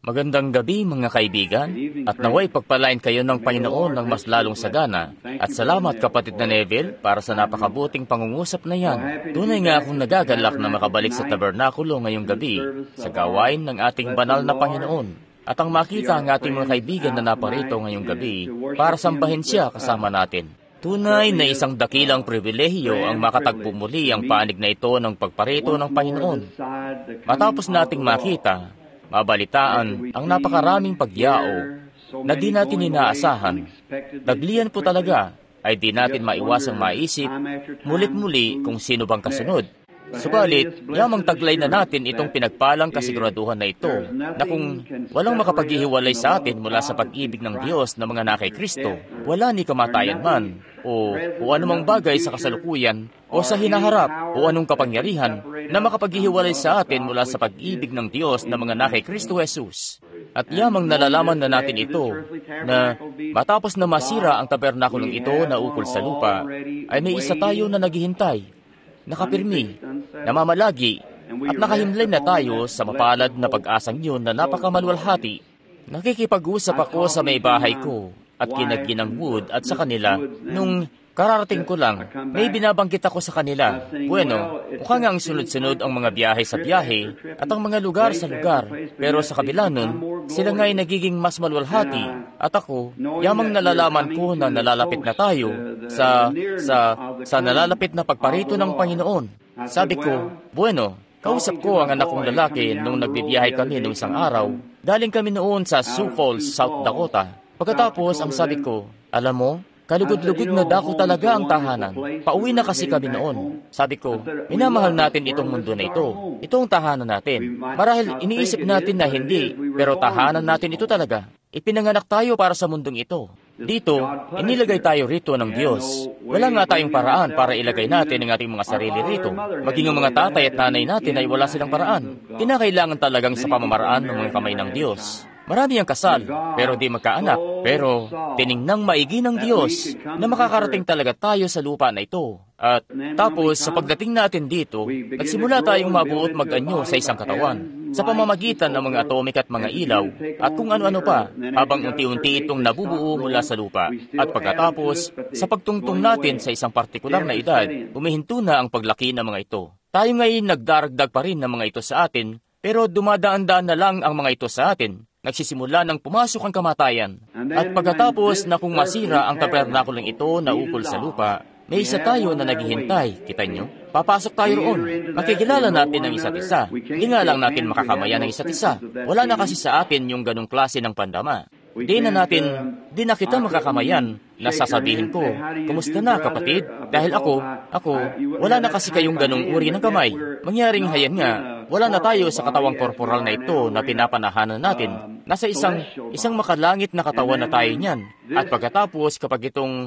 Magandang gabi mga kaibigan, at naway pagpalain kayo ng Panginoon ng mas lalong sagana. At salamat kapatid na Neville para sa napakabuting pangungusap na yan. Tunay nga akong nagagalak na makabalik sa tabernakulo ngayong gabi sa gawain ng ating banal na Panginoon. At ang makita ang ating mga kaibigan na naparito ngayong gabi para sambahin siya kasama natin. Tunay na isang dakilang pribilehiyo ang makatagpo muli ang panig na ito ng pagparito ng Panginoon. Matapos nating makita, mabalitaan ang napakaraming pagyao na di natin inaasahan. Taglian po talaga ay di natin maiwasang maisip mulit-muli kung sino bang kasunod. Subalit, yamang taglay na natin itong pinagpalang kasiguraduhan na ito na kung walang makapaghihiwalay sa atin mula sa pag-ibig ng Diyos na mga nakay Kristo, wala ni kamatayan man, o anumang bagay sa kasalukuyan o sa hinaharap o anong kapangyarihan na makapaghihiwalay sa atin mula sa pag-ibig ng Diyos na mga nakay Kristo Jesus. At yamang nalalaman na natin ito, na matapos na masira ang tabernakulong ito na ukol sa lupa, ay may isa tayo na naghihintay, nakapirmi, namamalagi, at nakahimlay na tayo sa mapalad na pag-asang yun na napakamalwalhati. Nakikipag-usap ako sa may bahay ko at kinaginang Wood at sa kanila nung kararating ko lang, may binabanggit ako sa kanila. Bueno, mukha nga ang sunod-sunod ang mga biyahe sa biyahe at ang mga lugar sa lugar. Pero sa kabila nun, sila nga ay nagiging mas malwalhati. At ako, yamang nalalaman ko na nalalapit na tayo sa nalalapit na pagparito ng Panginoon. Sabi ko, bueno, kausap ko ang anak kong lalaki nung nagbibiyahe kami nung isang araw. Galing kami noon sa Sioux Falls, South Dakota. Pagkatapos, ang sabi ko, alam mo, kalugod-lugod na dako talaga ang tahanan. Pauwi na kasi kami noon. Sabi ko, minamahal natin itong mundo na ito. Ito ang tahanan natin. Marahil iniisip natin na hindi, pero tahanan natin ito talaga. Ipinanganak tayo para sa mundong ito. Dito, inilagay tayo rito ng Diyos. Wala nga tayong paraan para ilagay natin ang ating mga sarili rito. Maging ang mga tatay at nanay natin ay wala silang paraan. Kinakailangan talagang sa pamamaraan ng mga kamay ng Diyos. Marami ang kasal, pero di magkaanak. Pero tiningnang maigi ng Diyos na makakarating talaga tayo sa lupa na ito. At tapos, sa pagdating natin dito, nagsimula tayong mabuot mag-anyo sa isang katawan sa pamamagitan ng mga atomic at mga ilaw at kung ano-ano pa, habang unti-unti itong nabubuo mula sa lupa. At pagkatapos, sa pagtungtong natin sa isang partikular na edad, humihinto na ang paglaki ng mga ito. Tayo ngayon nagdaragdag pa rin ng mga ito sa atin, pero dumadaan-daan na lang ang mga ito sa atin. Nagsisimula ng pumasok ang kamatayan. At pagkatapos na kung masira ang tabernakulong ito na ukol sa lupa, may isa tayo na naghihintay, kita nyo? Papasok tayo roon. Makikilala natin ang isa't isa. Hindi nga lang natin makakamayan ng isa't isa. Wala na kasi sa atin yung ganong klase ng pandama. Di na kita makakamayan na sasabihin ko, kumusta na kapatid? Dahil ako, wala na kasi kayong ganong uri ng kamay. Mangyaring hayan nga, wala na tayo sa katawang korporal na ito na pinapanahanan natin. Nasa isang makalangit na katawan na tayo niyan. At pagkatapos kapag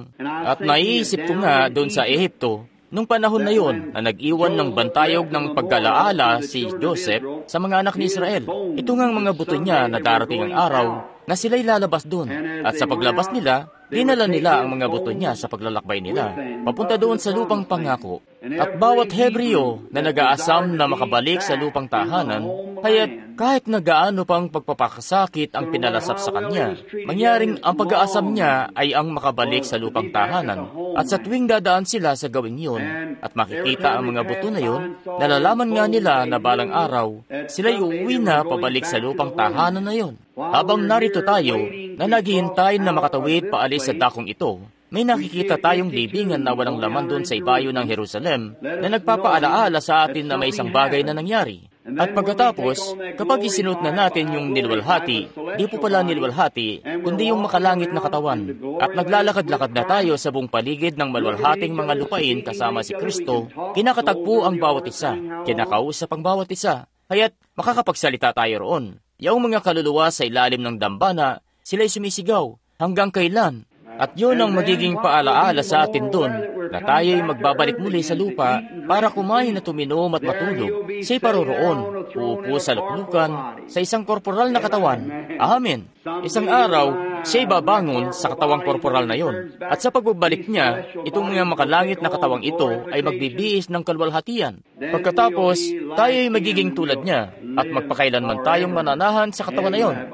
at naiisip ko nga doon sa Ehipto, nung panahon na yon na nag-iwan ng bantayog ng pagkalaala si Joseph sa mga anak ni Israel. Ito nga ang mga buto niya na darating ang araw na sila'y lalabas doon. At sa paglabas nila, dinala nila ang mga buto niya sa paglalakbay nila, papunta doon sa lupang pangako. At bawat Hebreo na nag-aasam na makabalik sa lupang tahanan, kahit na gaano pang pagpapakasakit ang pinalasap sa kanya, mangyaring ang pag-aasam niya ay ang makabalik sa lupang tahanan. At sa tuwing dadaan sila sa gawing yun, at makikita ang mga buto na yun, nalalaman nga nila na balang araw, sila'y uuwi na pabalik sa lupang tahanan na yun. Habang narito tayo, na naghihintay na makatawid paalis sa dakong ito, may nakikita tayong libingan na walang laman doon sa ibayo ng Jerusalem na nagpapaalaala sa atin na may isang bagay na nangyari. At pagkatapos, kapag isinuot na natin yung nilwalhati, di po pala nilwalhati, kundi yung makalangit na katawan. At naglalakad-lakad na tayo sa buong paligid ng malwalhating mga lupain kasama si Kristo, kinakatagpo ang bawat isa, kinakausap ang bawat isa, kaya't makakapagsalita tayo roon. Yung mga kaluluwa sa ilalim ng dambana, sila'y sumisigaw, hanggang kailan? At yun ang magiging paalaala sa atin doon, na tayo'y magbabalik muli sa lupa para kumain at uminom at matulog. Siya'y paroroon, uupo sa luklukan, sa isang korporal na katawan. Amen. Isang araw, siya'y babangon sa katawang korporal na yon. At sa pagbabalik niya, itong mga makalangit na katawang ito ay magbibiis ng kalwalhatian. Pagkatapos, tayo'y magiging tulad niya. at magpakailanman tayong mananahan sa katawan na yon.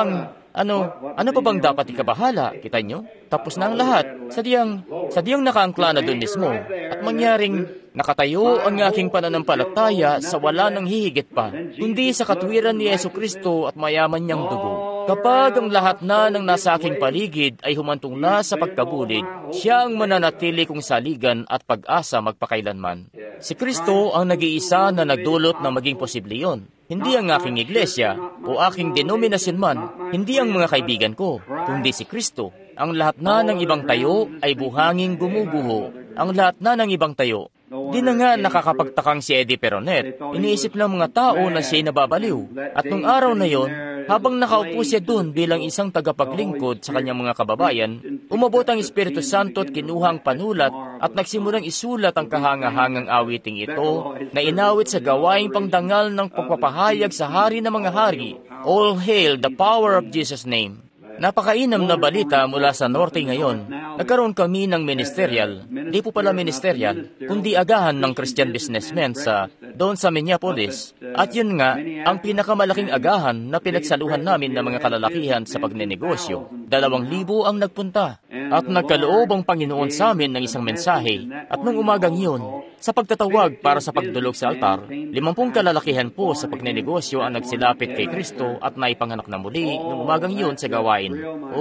Ano pa bang dapat ikabahala? Kita nyo? Tapos na ang lahat. Sadyang nakaangkla na doon mismo. At mangyaring nakatayo ang aking pananampalataya sa wala nang hihigit pa, kundi sa katwiran ni Jesucristo at mayaman niyang dugo. Kapag ang lahat na ng nasa aking paligid ay humantong na sa pagkabulid, siya ang mananatili kong saligan at pag-asa magpakailanman. Si Kristo ang nag-iisa na nagdulot na maging posible yon. Hindi ang aking iglesia o aking denominasyon man, hindi ang mga kaibigan ko, kundi si Kristo. Ang lahat na ng ibang tayo ay buhanging gumuguho. Ang lahat na ng ibang tayo. Di na nga nakakapagtakang si Eddie Peronet. Iniisip ng mga tao na siya'y nababaliw. At nung araw na yon, habang nakaupo siya doon bilang isang tagapaglingkod sa kanyang mga kababayan, umabot ang Espiritu Santo at kinuha ang panulat at nagsimulang isulat ang kahangahangang awiting ito na inawit sa gawaing pangdangal ng pagpapahayag sa hari ng mga hari. All hail the power of Jesus' name. Napakainam na balita mula sa Norte ngayon. Nagkaroon kami ng ministerial, di po pala ministerial, kundi agahan ng Christian businessmen doon sa Minneapolis. At yun nga, ang pinakamalaking agahan na pinagsaluhan namin ng mga kalalakihan sa pagnenegosyo. 2,000 ang nagpunta. At nagkaloob ang Panginoon sa amin ng isang mensahe. At nung umagang yun, sa pagtatawag para sa pagdulog sa altar, 50 kalalakihan po sa pagnenegosyo ang nagsilapit kay Kristo at naipanganak na muli nung umagang yun sa gawain.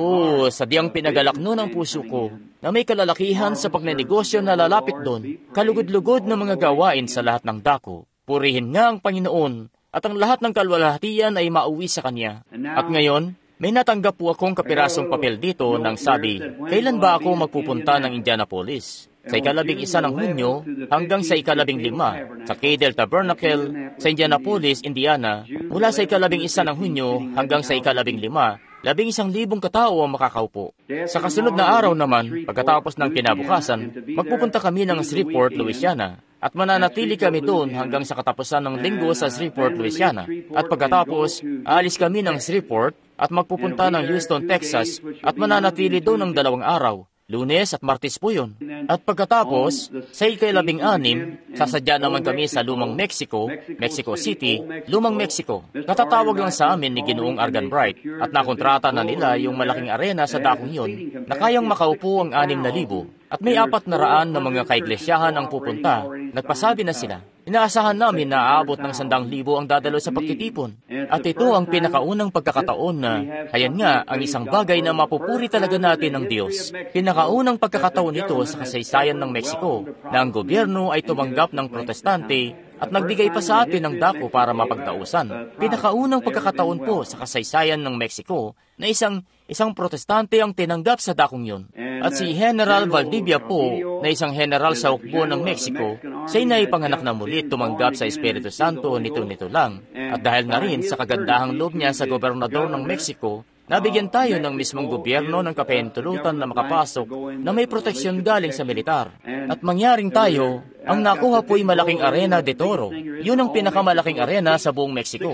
Sadyang pinagalak nun ang puso ko na may kalalakihan sa pagnenegosyo na lalapit doon, kalugod-lugod na mga gawain sa lahat ng dako. Purihin nga ang Panginoon at ang lahat ng kalwalhatian ay mauwi sa Kanya. At ngayon, may natanggap po akong kapirasong papel dito nang sabi, kailan ba ako magpupunta ng Indianapolis? Sa 11 ng Hunyo hanggang sa 15 sa Cadell Tabernacle sa Indianapolis, Indiana, mula sa 11 ng Hunyo hanggang sa 15, 11,000 katao ang makakaupo. Sa kasunod na araw naman, pagkatapos ng kinabukasan, magpupunta kami ng Shreveport, Louisiana. At mananatili kami doon hanggang sa katapusan ng linggo sa Shreveport, Louisiana. At pagkatapos, aalis kami ng Shreveport at magpupunta ng Houston, Texas at mananatili doon ng 2 araw. Lunes at Martes po yun. At pagkatapos, sa 16, sasadya naman kami sa Lumang Mexico, Mexico City, Lumang Mexico. Katatawag lang sa amin ni Ginoong Argan Bright at nakontrata na nila yung malaking arena sa dakong yun na kayang makaupo ang 6,000. At may 400 na mga kaiglesyaan ang pupunta. Nagpasabi na sila. Inaasahan namin na aabot ng 100,000 ang dadalo sa pagtitipon. At ito ang pinakaunang pagkakataon na, ayan nga, ang isang bagay na mapupuri talaga natin ng Diyos. Pinakaunang pagkakataon ito sa kasaysayan ng Mexico, na ang gobyerno ay tumanggap ng protestante at nagbigay pa sa atin ng dako para mapagtausan. Pinakaunang pagkakataon po sa kasaysayan ng Mexico na isang protestante ang tinanggap sa dakong yun. At si General Valdivia po, na isang general sa hukbo ng Mexico, siya'y naipanganak na muli tumanggap sa Espiritu Santo nito lang. At dahil na rin sa kagandahang loob niya sa gobernador ng Mexico, nabigyan tayo ng mismong gobyerno ng kapahintulutan na makapasok na may proteksyon galing sa militar. At mangyaring tayo, ang nakuha po'y malaking arena de Toro. Yun ang pinakamalaking arena sa buong Mexico.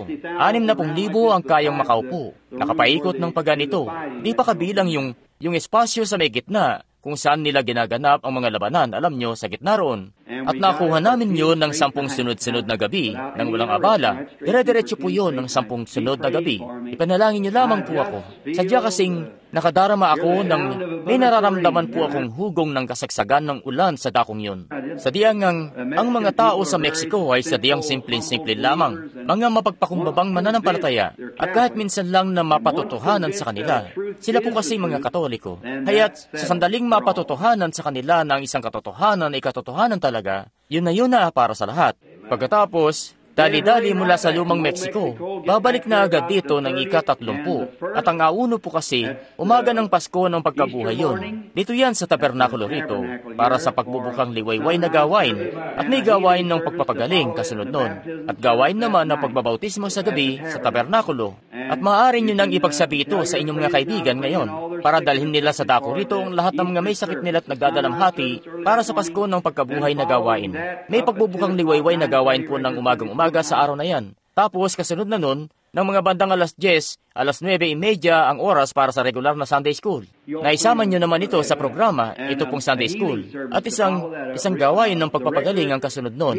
60,000 ang kayang makaupo. Nakapaikot ng pagganito. Di pa kabilang yung espasyo sa may gitna, kung saan nila ginaganap ang mga labanan, alam nyo, sa gitna roon. At nakuha namin yun ng 10 sunod-sunod na gabi, nang walang abala. Dire-diretso po yun ng 10 sunod na gabi. Ipanalangin niyo lamang po ako. Sadya kasing nakadarama ako ng may nararamdaman po akong hugong ng kasagsagan ng ulan sa dakong yun. Sadyang ang mga tao sa Mexico ay sadyang simple-simple lamang. Mga mapagpakumbabang mananampalataya. At kahit minsan lang na mapatotohanan sa kanila. Sila po kasi mga Katoliko. Haya't sa sandaling mapatotohanan sa kanila na ang isang katotohanan ay katotohanan talaga, yun na para sa lahat. Pagkatapos, dali-dali mula sa Lumang Mexico, babalik na agad dito ng ika-30. At ang auno po kasi, umaga ng Pasko ng pagkabuhay yun. Dito yan sa tabernakulo rito, para sa pagbubukang liwayway na gawain. At may gawain ng pagpapagaling kasunod nun. At gawain naman ng pagbabautismo sa gabi sa tabernakulo. At maaari nyo nang ipagsabi ito sa inyong mga kaibigan ngayon, para dalhin nila sa dako rito ang lahat ng mga may sakit nila at nagdadalamhati para sa Pasko ng pagkabuhay na gawain. May pagbubukang liwayway na gawain po ng umagang-umaga sa araw na yan. Tapos, kasunod na nun, ng mga bandang alas 10, alas 9:30 ang oras para sa regular na Sunday School. Naisama nyo naman ito sa programa, ito pong Sunday School. At isang gawain ng pagpapagaling ang kasunod nun.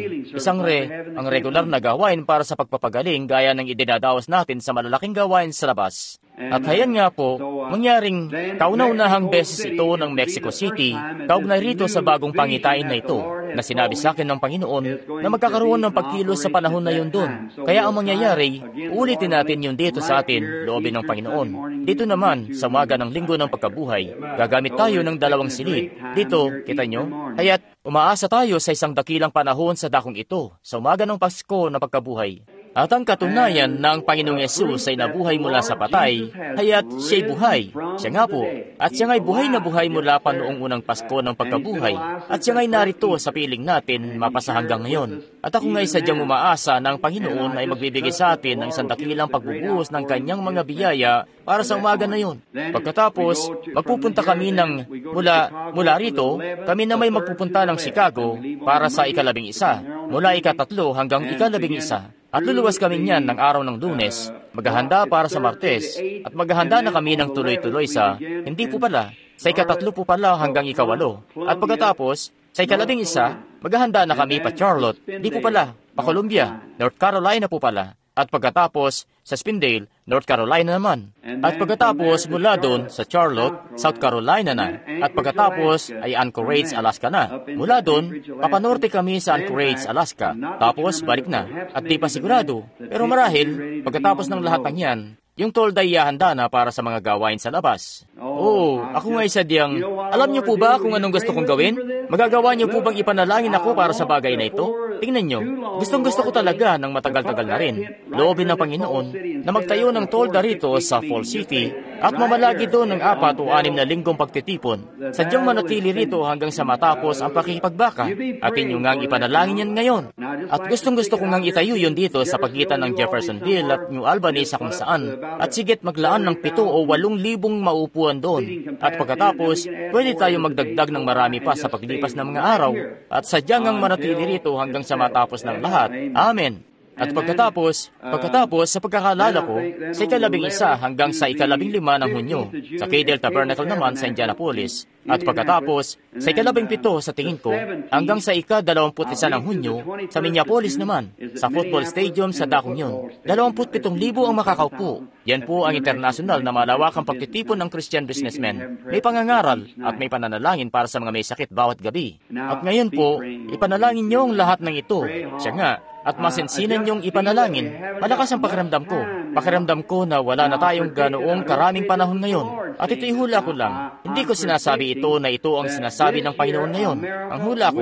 Ang regular na gawain para sa pagpapagaling gaya ng idinadaos natin sa malalaking gawain sa labas. At hayan nga po, mangyaring kauna-unahang beses ito ng Mexico City, kaugnay rito sa bagong pangitain na ito, na sinabi sa akin ng Panginoon na magkakaroon ng pagkilos sa panahon na yun doon. Kaya ang mangyayari, ulitin natin yun dito sa atin, loobin ng Panginoon. Dito naman, sa umaga ng linggo ng pagkabuhay, gagamit tayo ng 2 silid. Dito, kita nyo? Kaya't umaasa tayo sa isang dakilang panahon sa dakong ito, sa umaga ng Pasko na pagkabuhay. At ang katunayan na ang Panginoong Yesus ay nabuhay mula sa patay, kaya't siya'y buhay. Siya nga po. At siya nga'y buhay na buhay mula pa noong unang Pasko ng pagkabuhay. At siya nga'y narito sa piling natin mapasa hanggang ngayon. At ako nga'y sadyang umaasa na ang Panginoon ay magbibigay sa atin ng isang dakilang pagbubuhos ng kanyang mga biyaya para sa umaga na yon. Pagkatapos, magpupunta kami mula rito, kami na may magpupunta ng Chicago para sa ika-11, mula ika-3 hanggang ika-11. At luluwas kami niyan ng araw ng Lunes, maghahanda para sa Martes, at maghahanda na kami ng tuloy-tuloy sa, hindi po pala, sa ika-3 po pala hanggang ika-8. At pagkatapos, sa ika-11, maghahanda na kami pa Charlotte, hindi po pala, pa Columbia, North Carolina po pala. At pagkatapos, sa Spindale, North Carolina naman. At pagkatapos, mula doon sa Charlotte, South Carolina na. At pagkatapos, ay Anchorage, Alaska na. Mula doon, papanorte kami sa Anchorage, Alaska. Tapos, balik na. At di pa sigurado. Pero marahil, pagkatapos ng lahat ng yan, yung tolda ay handa na para sa mga gawain sa labas. Ako nga sadyang, alam niyo po ba kung anong gusto kong gawin? Magagawa niyo po bang ipanalangin ako para sa bagay na ito? Tingnan niyo, gustong-gusto ko talaga ng matagal-tagal na rin. Loobin ng Panginoon na magtayo ng tolda rito sa Fall City at mamalagi doon ng 4 o 6 na linggong pagtitipon. Sadyang manatili rito hanggang sa matapos ang pakikipagbaka. At inyo ngang ipanalangin yan ngayon. At gustong-gusto ko ngang itayo yun dito sa pagitan ng Jeffersonville at New Albany sa kung saan. At sigit maglaan ng 7 o 8,000 maupuan doon. At pagkatapos, pwede tayo magdagdag ng marami pa sa paglipas ng mga araw. At sadyang ang manatili rito hanggang sa matapos ng lahat. Amen. At pagkatapos sa pagkakalala ko, sa ika-11 hanggang sa ika-15 ng Hunyo, sa Cadell Tabernacle naman sa Indianapolis. At pagkatapos, sa ika-17 sa tingin ko, hanggang sa ika-21 ng Hunyo, sa Minneapolis naman, sa football stadium sa dakong yun. 27,000 ang makakaupo. Yan po ang internasyonal na malawakang pagtitipon ng Christian businessmen. May pangangaral at may pananalangin para sa mga may sakit bawat gabi. At ngayon po, ipanalangin niyo ang lahat ng ito. Siya nga, at masinsinan niyong ipanalangin, malakas ang pakiramdam ko. Pakiramdam ko na wala na tayong ganoong karaming panahon ngayon. At ito'y hula ko lang. Hindi ko sinasabi ito na ito ang sinasabi ng Panginoon ngayon. Ang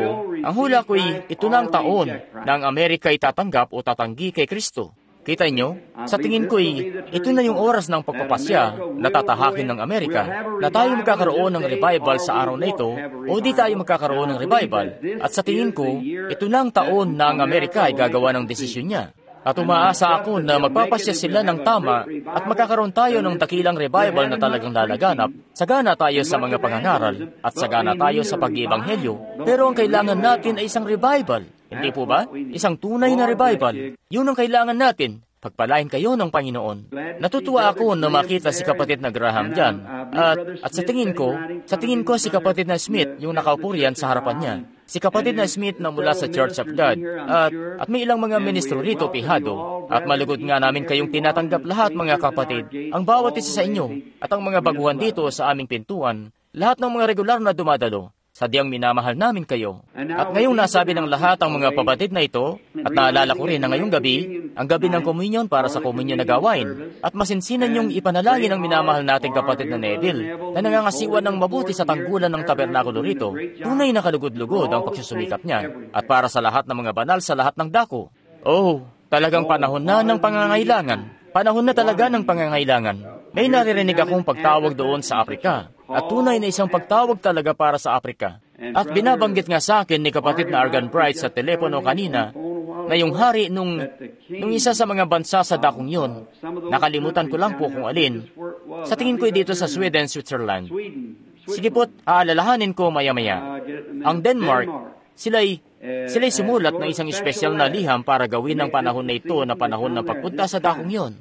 hula ko'y ito na ang taon na ang Amerika ay tatanggap o tatanggi kay Kristo. Kita nyo? Sa tingin ko'y ito na yung oras ng pagpapasya na tatahakin ng Amerika na tayo magkakaroon ng revival sa araw na ito o di tayo magkakaroon ng revival. At sa tingin ko, ito na ang taon na ang Amerika ay gagawa ng desisyon niya. At umaasa ako na magpapasya sila ng tama at magkakaroon tayo ng dakilang revival na talagang lalaganap. Sagana tayo sa mga pangangaral at sagana tayo sa pag-iebanghelyo. Pero ang kailangan natin ay isang revival. Hindi po ba? Isang tunay na revival. Yun ang kailangan natin. Pagpalain kayo ng Panginoon. Natutuwa ako na makita si kapatid na Graham dyan. At sa tingin ko si kapatid na Smith yung nakaupo riyan sa harapan niya. Si kapatid na Smith na mula sa Church of God. At may ilang mga ministro rito pihado. At malugod nga namin kayong tinatanggap lahat mga kapatid. Ang bawat isa sa inyo at ang mga baguhan dito sa aming pintuan. Lahat ng mga regular na dumadalo. Sadyang minamahal namin kayo. At ngayong nasabi ng lahat ang mga kapatid na ito, at naalala ko rin na ngayong gabi, ang gabi ng komunyon para sa komunyon na gawain, at masinsinan niyong ipanalangin ang minamahal nating kapatid na Neville, na nangangasiwa ng mabuti sa tanggulan ng tabernakulo rito, tunay na kalugod-lugod ang pagsusumikap niya, at para sa lahat ng mga banal sa lahat ng dako. Talagang panahon na ng pangangailangan. Panahon na talaga ng pangangailangan. May naririnig akong pagtawag doon sa Afrika. At tunay na isang pagtawag talaga para sa Afrika. At binabanggit nga sa akin ni kapatid na Argan Bright sa telepono kanina na yung hari nung isa sa mga bansa sa dakong yun, nakalimutan ko lang po kung alin. Sa tingin ko dito sa Sweden, Switzerland. Sige po't, aalalahanin ko maya-maya. Ang Denmark, sila'y sumulat ng isang espesyal na liham para gawin ng panahon na ito na panahon ng pagpunta sa dakong yon.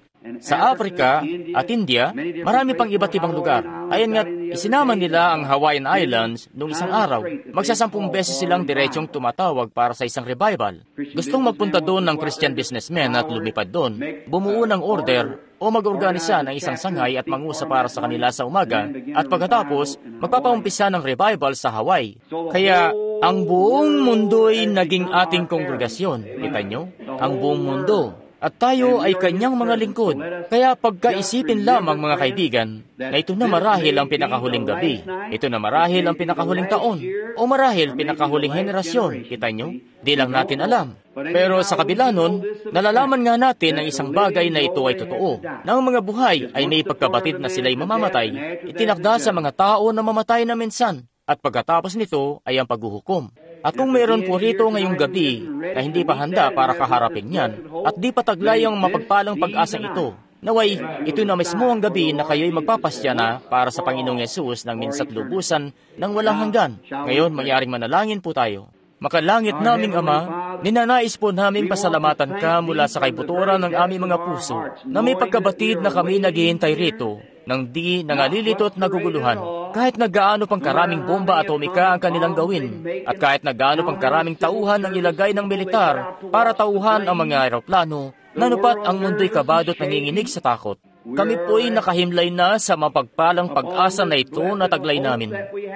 Sa Africa at India, marami pang iba't ibang lugar. Ayan nga, isinama nila ang Hawaiian Islands noong isang araw. Magsasampung beses silang diretsong tumatawag para sa isang revival. Gustong magpunta doon ng Christian businessmen at lumipad doon, bumuo ng order o mag-organisa ng isang sangay at mangusap para sa kanila sa umaga at pagkatapos, magpapaumpisa ng revival sa Hawaii. Kaya, ang buong mundo'y naging ating kongregasyon. Kita nyo? Ang buong mundo. At tayo ay kanyang mga lingkod. Kaya pagkaisipin lamang mga kaibigan, na ito na marahil ang pinakahuling gabi, ito na marahil ang pinakahuling taon, o marahil pinakahuling henerasyon. Kita nyo? Di lang natin alam. Pero sa kabila nun, nalalaman nga natin ang isang bagay na ito ay totoo, na ang mga buhay ay may pagkabatid na sila'y mamamatay, itinakda sa mga tao na mamatay na minsan, at pagkatapos nito ay ang paghuhukom. At kung mayroon po rito ngayong gabi na hindi pa handa para kaharapin yan, at di pa taglay ang mapagpalang pag-asang ito, naway, ito na mismo ang gabi na kayo'y magpapasya na para sa Panginoong Yesus ng minsa't lubusan ng walang hanggan. Ngayon, mayroong manalangin po tayo. Makalangit naming Ama, ninanais po namin pasalamatan ka mula sa kaibuturan ng aming mga puso na may pagkabatid na kami naghihintay rito nang di nangalilito at naguguluhan. Kahit naggaano pang karaming bomba atomika ang kanilang gawin at kahit naggaano pang karaming tauhan ang ilagay ng militar para tauhan ang mga aeroplano, nanupat ang mundo'y kabado at nanginginig sa takot. Kami po'y nakahimlay na sa mapagpalang pag-asa na ito na taglay namin.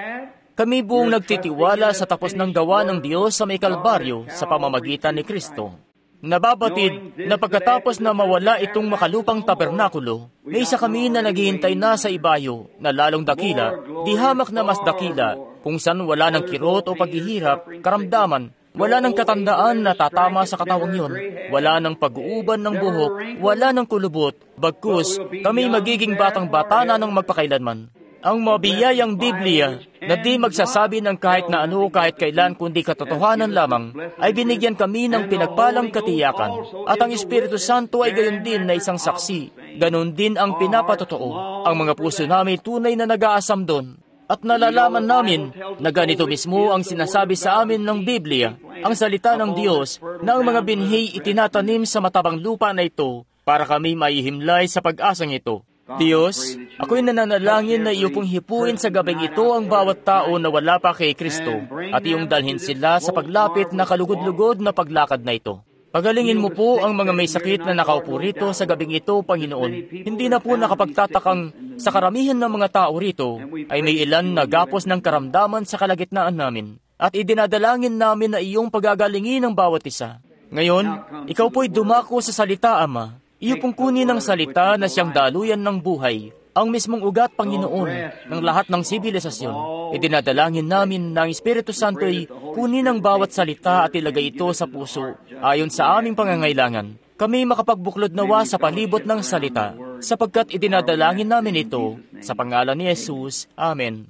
Kami buong nagtitiwala sa tapos ng gawa ng Diyos sa may Kalbaryo sa pamamagitan ni Kristo. Nababatid na pagkatapos na mawala itong makalupang tabernakulo, may isa kami na naghihintay na sa ibayo na lalong dakila, di hamak na mas dakila, kung saan wala ng kirot o paghihirap, karamdaman, wala ng katandaan na tatama sa katawang yun, wala ng pag-uuban ng buhok, wala ng kulubot, bagkus kami magiging batang-bata na ng magpakailanman. Ang mabiyayang Biblia na di magsasabi ng kahit na ano kahit kailan kundi katotohanan lamang ay binigyan kami ng pinagpalang katiyakan at ang Espiritu Santo ay gayon din na isang saksi. Ganon din ang pinapatotoo. Ang mga puso namin tunay na nag-aasam doon. At nalalaman namin na ganito mismo ang sinasabi sa amin ng Biblia, ang salita ng Diyos na ang mga binhi itinatanim sa matabang lupa na ito para kami maihimlay sa pag-asang ito. Diyos, ako'y nananalangin na iyo pong hipuin sa gabing ito ang bawat tao na wala pa kay Kristo at iyong dalhin sila sa paglapit na kalugod-lugod na paglakad na ito. Pagalingin mo po ang mga may sakit na nakaupo rito sa gabing ito, Panginoon. Hindi na po nakapagtatakang sa karamihan ng mga tao rito ay may ilan na gapos ng karamdaman sa kalagitnaan namin at idinadalangin namin na iyong pagagalingin ang bawat isa. Ngayon, ikaw po'y dumako sa salita, Ama. Iyo pong kunin ang salita na siyang daluyan ng buhay, ang mismong ugat, Panginoon, ng lahat ng sibilisasyon. Idinadalangin namin na ang Espiritu Santo ay kunin ang bawat salita at ilagay ito sa puso ayon sa aming pangangailangan. Kami makapagbuklod nawa sa palibot ng salita, sapagkat idinadalangin namin ito sa pangalan ni Jesus. Amen.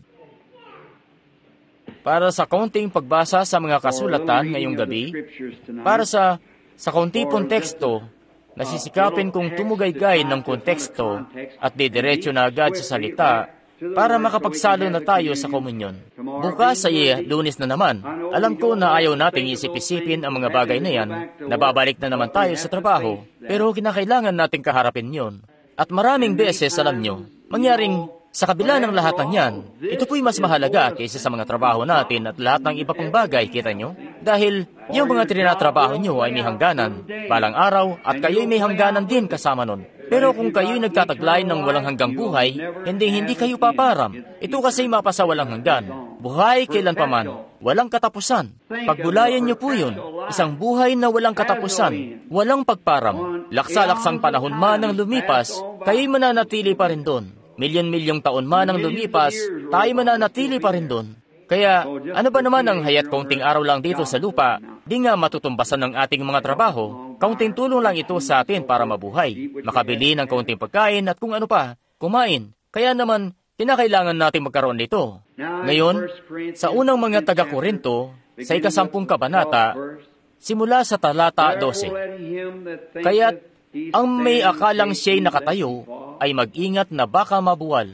Para sa kaunting pagbasa sa mga kasulatan ngayong gabi, para sa kaunti pong teksto, nasisikapin kong tumugay-gay ng konteksto at didiretso na agad sa salita para makapagsalo na tayo sa komunyon. Bukas ay Lunes na naman. Alam ko na ayaw nating isip-isipin ang mga bagay na yan, nababalik na naman tayo sa trabaho, pero kinakailangan nating kaharapin yon. At maraming beses, alam nyo, mangyaring sa kabila ng lahat ng yan, ito po'y mas mahalaga kaysa sa mga trabaho natin at lahat ng iba pang bagay, kita nyo? Dahil yung mga trinatrabaho nyo ay may hangganan, balang araw, at kayo'y may hangganan din kasama nun. Pero kung kayo'y nagtataglay ng walang hanggang buhay, hindi kayo paparam. Ito kasi mapasa walang hanggan. Buhay kailanpaman, walang katapusan. Pagbulayan nyo po yun, isang buhay na walang katapusan, walang pagparam. Laksa-laksang panahon man ang lumipas, kayo'y mananatili pa rin doon. Milyon-milyong taon man ang lumipas, tayo mananatili pa rin doon. Kaya, ano ba naman ang hayat kaunting araw lang dito sa lupa, di nga matutumbasan ng ating mga trabaho, kaunting tulong lang ito sa atin para mabuhay, makabili ng kaunting pagkain at kung ano pa, kumain. Kaya naman, kinakailangan natin magkaroon nito. Ngayon, sa unang mga taga-Korinto, sa 10 kabanata, simula sa talata 12, kaya't ang may akalang siya'y nakatayo, ay mag-ingat na baka mabuwal.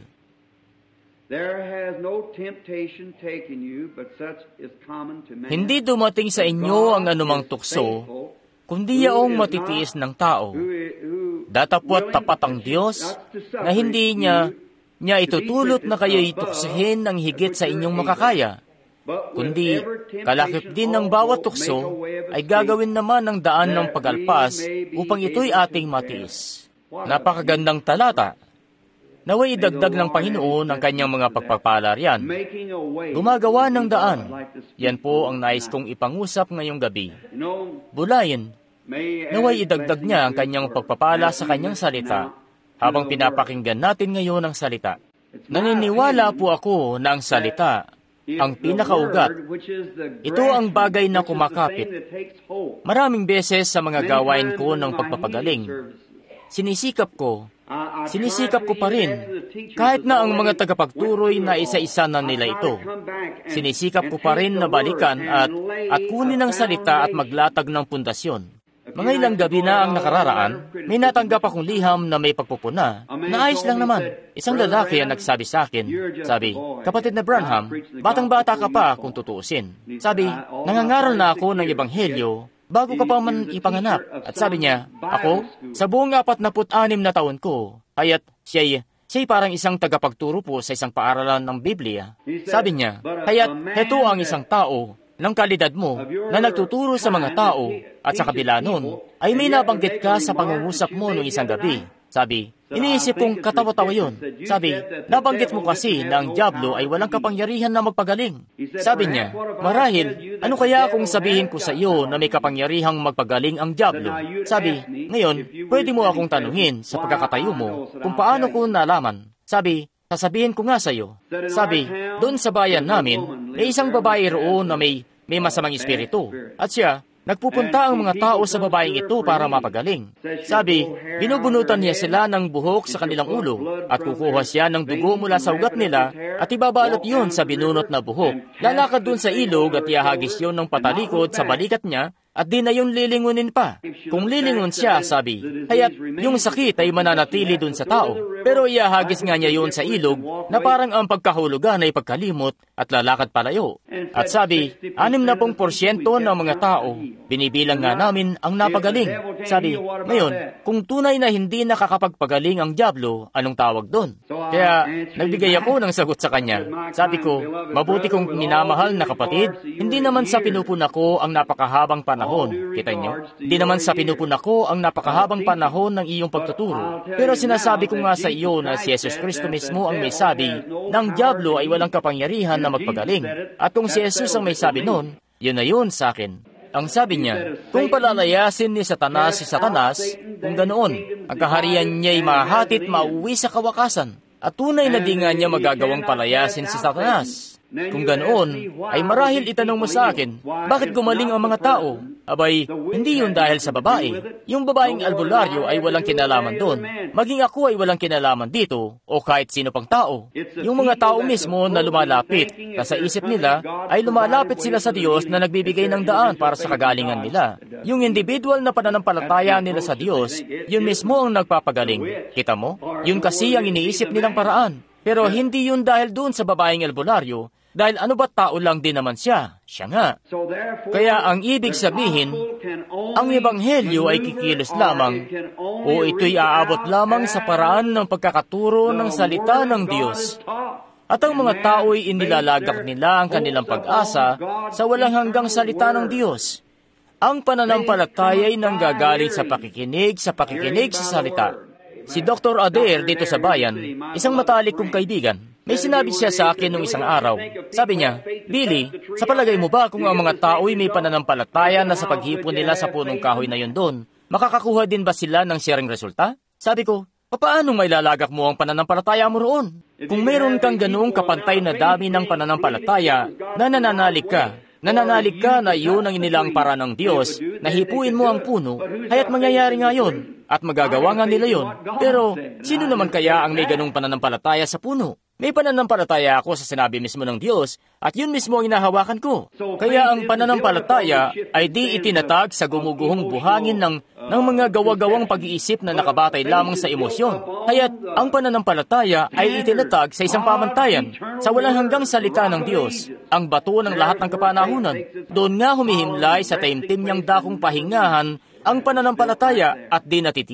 Hindi dumating sa inyo ang anumang tukso, kundi yaong matitiis ng tao. Datapwat tapat ang Diyos na hindi niya itutulot na kayo'y tuksihin ng higit sa inyong makakaya, kundi kalakip din ng bawat tukso ay gagawin naman ng daan ng pagalpas upang ito'y ating matiis. Napakagandang talata. Naway idagdag ng Panginoon ang kanyang mga pagpapala riyan. Gumagawa ng daan. Yan po ang nais kong ipangusap ngayong gabi. Bulayin. Naway idagdag niya ang kanyang pagpapala sa kanyang salita habang pinapakinggan natin ngayon ang salita. Naniniwala po ako na ang salita, ang pinakaugat, ito ang bagay na kumakapit. Maraming beses sa mga gawain ko ng pagpapagaling, Sinisikap ko pa rin, kahit na ang mga tagapagturoy na isa-isa na nila ito. Sinisikap ko pa rin na balikan at kunin ang salita at maglatag ng pundasyon. Mga ilang gabi na ang nakararaan, may natanggap akong liham na may pagpupuna, na ayos lang naman. Isang lalaki ang nagsabi sa akin, sabi, "Kapatid na Branham, batang-bata ka pa kung tutuusin." Sabi, "Nangangaral na ako ng ebanghelyo bago ka pa man ipanganak." At sabi niya, "Ako, sa buong 46 na taon ko, kaya't siya'y parang isang tagapagturo po sa isang paaralan ng Biblia." Sabi niya, "Kaya't heto ang isang tao ng kalidad mo na nagtuturo sa mga tao at sa kabila nun, ay may nabanggit ka sa pangungusap mo noong isang gabi." Sabi, "Iniisip kong katawa-tawa yun." Sabi, "Nabanggit mo kasi na ang dyablo ay walang kapangyarihan na magpagaling." Sabi niya, "Marahil, ano kaya kung sabihin ko sa iyo na may kapangyarihang magpagaling ang dyablo?" Sabi, "Ngayon, pwede mo akong tanungin sa pagkakatayo mo kung paano ko nalaman." Sabi, "Sasabihin ko nga sa iyo." Sabi, "Doon sa bayan namin, may isang babae roon na may masamang espiritu. At siya, nagpupunta ang mga tao sa babaeng ito para mapagaling." Sabi, "Binubunutan niya sila ng buhok sa kanilang ulo at kukuha siya ng dugo mula sa ugat nila at ibabalot yun sa binunot na buhok. Lalakad dun sa ilog at ihagis yun ng patalikod sa balikat niya at di na yun lilingunin pa. Kung lilingon siya," sabi, "kaya't yung sakit ay mananatili dun sa tao. Pero iahagis nga niya yun sa ilog na parang ang pagkahulugan ay pagkalimot at lalakad palayo." At sabi, 60% ng mga tao, binibilang nga namin ang napagaling. Sabi, "Ngayon, kung tunay na hindi nakakapagpagaling ang dyablo, anong tawag doon?" Kaya nagbigay ako ng sagot sa kanya. Sabi ko, "Mabuti kong minamahal na kapatid, hindi naman sa pinupuna ko ang napakahabang panahon. Kita niyo? Hindi naman sa pinupuna ko ang napakahabang panahon ng iyong pagtuturo. Pero sinasabi ko nga sa iyo na si Jesus Kristo mismo ang may sabi na ang dyablo ay walang kapangyarihan na magpagaling. At kung si Jesus ang may sabi noon, yun na yun sa akin." Ang sabi niya, kung palalayasin ni Satanas si Satanas, kung ganoon, ang kaharian niya'y mahahatit mauwi sa kawakasan. At tunay na di nga niya magagawang palayasin si Satanas. Kung ganoon, ay marahil itanong mo sa akin, bakit gumaling ang mga tao? Abay, hindi yun dahil sa babae. Yung babaeng albularyo ay walang kinalaman doon. Maging ako ay walang kinalaman dito, o kahit sino pang tao. Yung mga tao mismo na lumalapit, na sa isip nila, ay lumalapit sila sa Diyos na nagbibigay ng daan para sa kagalingan nila. Yung individual na pananampalataya nila sa Diyos, yun mismo ang nagpapagaling. Kita mo? Yun kasi ang iniisip nilang paraan. Pero hindi yun dahil doon sa babaeng albularyo, dahil ano ba tao lang din naman siya? Siya nga. Kaya ang ibig sabihin, ang ebanghelyo ay kikilos lamang o ito'y aabot lamang sa paraan ng pagkakaturo ng salita ng Diyos. At ang mga tao'y inilalagak nila ang kanilang pag-asa sa walang hanggang salita ng Diyos. Ang pananampalataya ay nanggagaling sa pakikinig sa salita. Si Dr. Adair dito sa bayan, isang matalik kong kaibigan, may sinabi siya sa akin nung isang araw. Sabi niya, "Billy, sa palagay mo ba kung ang mga tao'y may pananampalataya na sa paghipon nila sa punong kahoy na yun doon, makakakuha din ba sila ng siyang resulta?" Sabi ko, "Paano may lalagak mo ang pananampalataya mo roon? Kung mayroon kang ganoong kapantay na dami ng pananampalataya na nananalig ka na iyon ang inilang para ng Diyos, na hipuin mo ang puno, kaya't mangyayari nga yun, at magagawa nga nila yun. Pero, sino naman kaya ang may ganong pananampalataya sa puno? May pananampalataya ako sa sinabi mismo ng Diyos, at yun mismo ang inahawakan ko. Kaya ang pananampalataya ay di itinatag sa gumuguhong buhangin ng mga gawa-gawang pag-iisip na nakabatay lamang sa emosyon. Kaya't ang pananampalataya ay itinatag sa isang pamantayan, sa walang hanggang salita ng Diyos, ang bato ng lahat ng kapanahunan. Doon nga humihimlay sa taimtim niyang dakong pahingahan ang pananampalataya at di natitinag.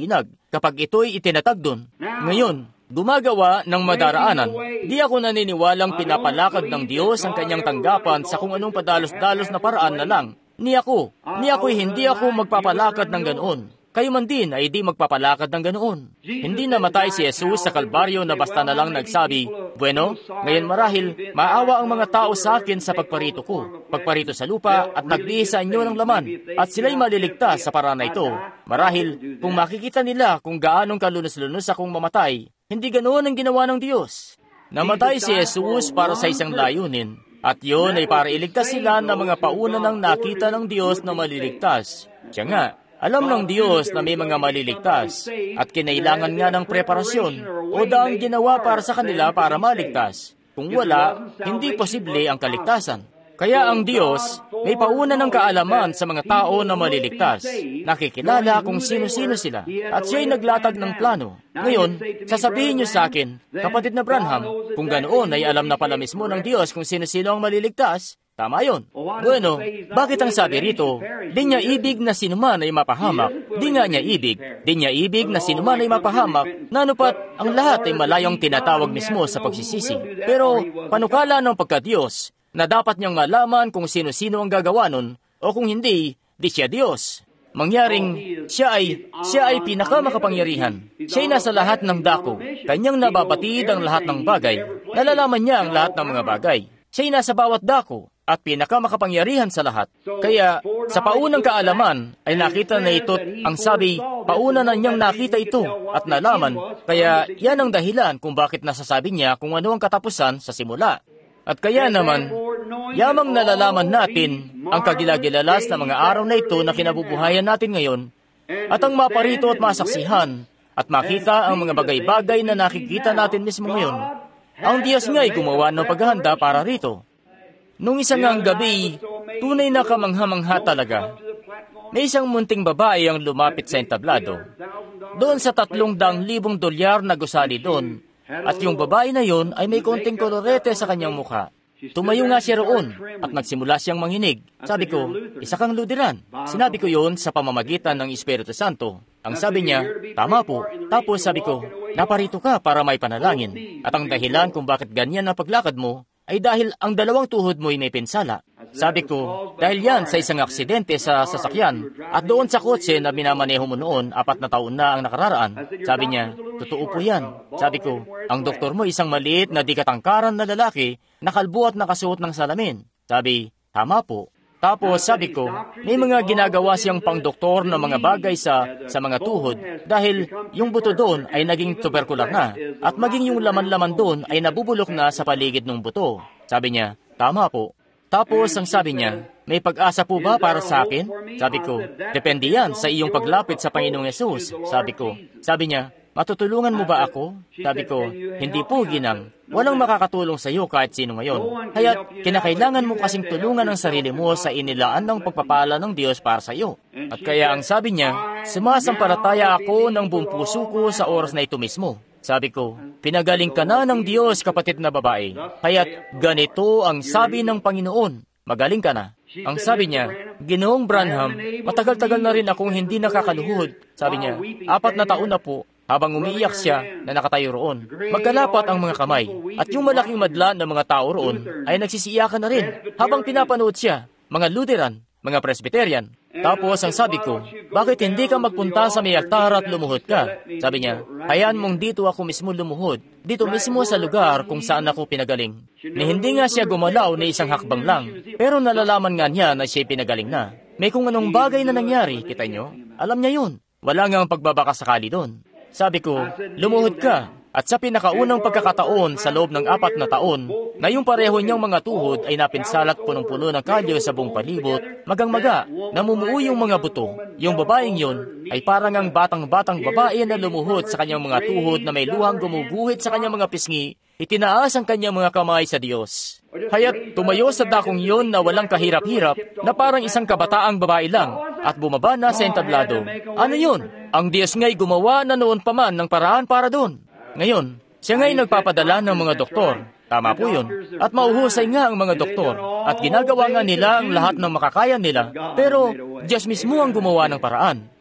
kapag ito'y itinatag doon. Ngayon, gumagawa ng madaraanan. Di ako naniniwalang pinapalakad ng Diyos ang kanyang tanggapan sa kung anong padalos-dalos na paraan na lang. Ni ako'y hindi ako magpapalakad ng ganoon. Kayo man din ay di magpapalakad ng ganoon. Hindi namatay si Jesus sa Kalbaryo na basta na lang nagsabi, "Bueno, ngayon marahil, maawa ang mga tao sa akin sa pagparito ko, pagparito sa lupa at nagbihis sa inyo ng laman, at sila'y maliligtas sa paraan na ito." Marahil, kung makikita nila kung gaanong kalunos-lunos akong mamatay, hindi ganoon ang ginawa ng Diyos. Namatay si Jesus para sa isang layunin, at yun ay para iligtas sila ng mga pauna ng nakita ng Diyos na maliligtas. Siya nga, alam ng Diyos na may mga maliligtas at kinailangan nga ng preparasyon o daang ginawa para sa kanila para maligtas. Kung wala, hindi posible ang kaligtasan. Kaya ang Diyos may pauna ng kaalaman sa mga tao na maliligtas. Nakikilala kung sino-sino sila at siya'y naglatag ng plano. Ngayon, sasabihin niyo sa akin, kapatid na Branham, kung ganoon ay alam na pala mismo ng Diyos kung sino-sino ang maliligtas. Tama yun. Bueno, bakit ang sabi rito, di niya ibig na sinuman ay mapahamak? Di nga niya ibig. Di niya ibig na sinuman ay mapahamak, nanupat ang lahat ay malayong tinatawag mismo sa pagsisisi. Pero, panukala ng pagka-Diyos, na dapat niyang malaman kung sino-sino ang gagawa nun, o kung hindi, di siya Diyos. Mangyaring, siya ay pinakamakapangyarihan. Siya ay nasa lahat ng dako. Kanyang nababatid ang lahat ng bagay. Nalalaman niya ang lahat ng mga bagay. Siya ay nasa bawat dako at pinakamakapangyarihan sa lahat. Kaya, sa paunang kaalaman, ay nakita na ito't ang sabi, pauna na niyang nakita ito at nalaman. Kaya, yan ang dahilan kung bakit nasasabi niya kung ano ang katapusan sa simula. At kaya naman, yamang nalalaman natin ang kagilagilalas na mga araw na ito na kinabubuhayan natin ngayon, at ang maparito at masaksihan, at makita ang mga bagay-bagay na nakikita natin mismo ngayon. Ang Diyos nga'y gumawa ng paghahanda para rito. Nung isang gabi, tunay na kamangha-mangha talaga. May isang munting babae ang lumapit sa entablado. Doon sa $300,000 na gusali doon. At yung babae na yon ay may konting kolorete sa kanyang mukha. Tumayo nga siya roon at nagsimula siyang manginig. Sabi ko, isa kang Lutheran. Sinabi ko yon sa pamamagitan ng Espiritu Santo. Ang sabi niya, tama po. Tapos sabi ko, naparito ka para may panalangin. At ang dahilan kung bakit ganyan ang paglakad mo ay dahil ang dalawang tuhod mo ay may pinsala. Sabi ko, dahil yan sa isang aksidente sa sasakyan at doon sa kotse na minamaneho mo noon 4 na taon na ang nakararaan. Sabi niya, totoo po yan. Sabi ko, ang doktor mo isang maliit na di katangkaran na lalaki, nakalbo at nakasuot ng salamin. Sabi, tama po. Tapos sabi ko, may mga ginagawa siyang pang-doktor na mga bagay sa mga tuhod dahil yung buto doon ay naging tuberkular na at maging yung laman-laman doon ay nabubulok na sa paligid ng buto. Sabi niya, tama po. Tapos ang sabi niya, may pag-asa po ba para sa akin? Sabi ko, depende yan sa iyong paglapit sa Panginoong Yesus. Sabi niya, matutulungan mo ba ako? Sabi ko, hindi po ginang. Walang makakatulong sa iyo kahit sino ngayon. Kaya't kinakailangan mo kasing tulungan ang sarili mo sa inilaan ng pagpapala ng Diyos para sa iyo. At kaya ang sabi niya, sumasampalataya ako ng buong puso ko sa oras na ito mismo. Sabi ko, pinagaling ka na ng Diyos, kapatid na babae. Kaya't ganito ang sabi ng Panginoon, magaling ka na. Ang sabi niya, Ginoong Branham, matagal-tagal na rin akong hindi nakakaluhod. Sabi niya, 4 na taon na po. Habang umiiyak siya na nakatayo roon, magkalapat ang mga kamay, at yung malaking madla ng mga tao roon ay nagsisiyakan na rin habang pinapanood siya, mga Lutheran, mga Presbyterian. Tapos ang sabi ko, bakit hindi ka magpunta sa may altar at lumuhod ka? Sabi niya, hayaan mong dito ako mismo lumuhod, dito mismo sa lugar kung saan ako pinagaling. Ni hindi nga siya gumalaw na isang hakbang lang, pero nalalaman nga niya na siya pinagaling na. May kung anong bagay na nangyari, kita nyo? Alam niya yun. Wala nga ang pagbabakasakali doon. Sabi ko, lumuhod ka, at sa pinakaunang pagkakataon sa loob ng 4 na taon, na yung pareho niyang mga tuhod ay napinsalat punong-puno ng kalyo sa buong palibot, magang-maga, namumuo yung mga buto. Yung babaeng yun ay parang ang batang-batang babae na lumuhod sa kanyang mga tuhod na may luhang gumuguhit sa kanyang mga pisngi, itinaas ang kanyang mga kamay sa Diyos. Kaya't tumayo sa dakong yun na walang kahirap-hirap na parang isang kabataang babae lang at bumaba na sa entablado. Ano yun? Ang Diyos nga'y gumawa na noon pa man ng paraan para doon. Ngayon, siya nga'y nagpapadala ng mga doktor. Tama po yun. At mauhusay nga ang mga doktor. At ginagawa nga nila ang lahat ng makakaya nila. Pero Diyos mismo ang gumawa ng paraan.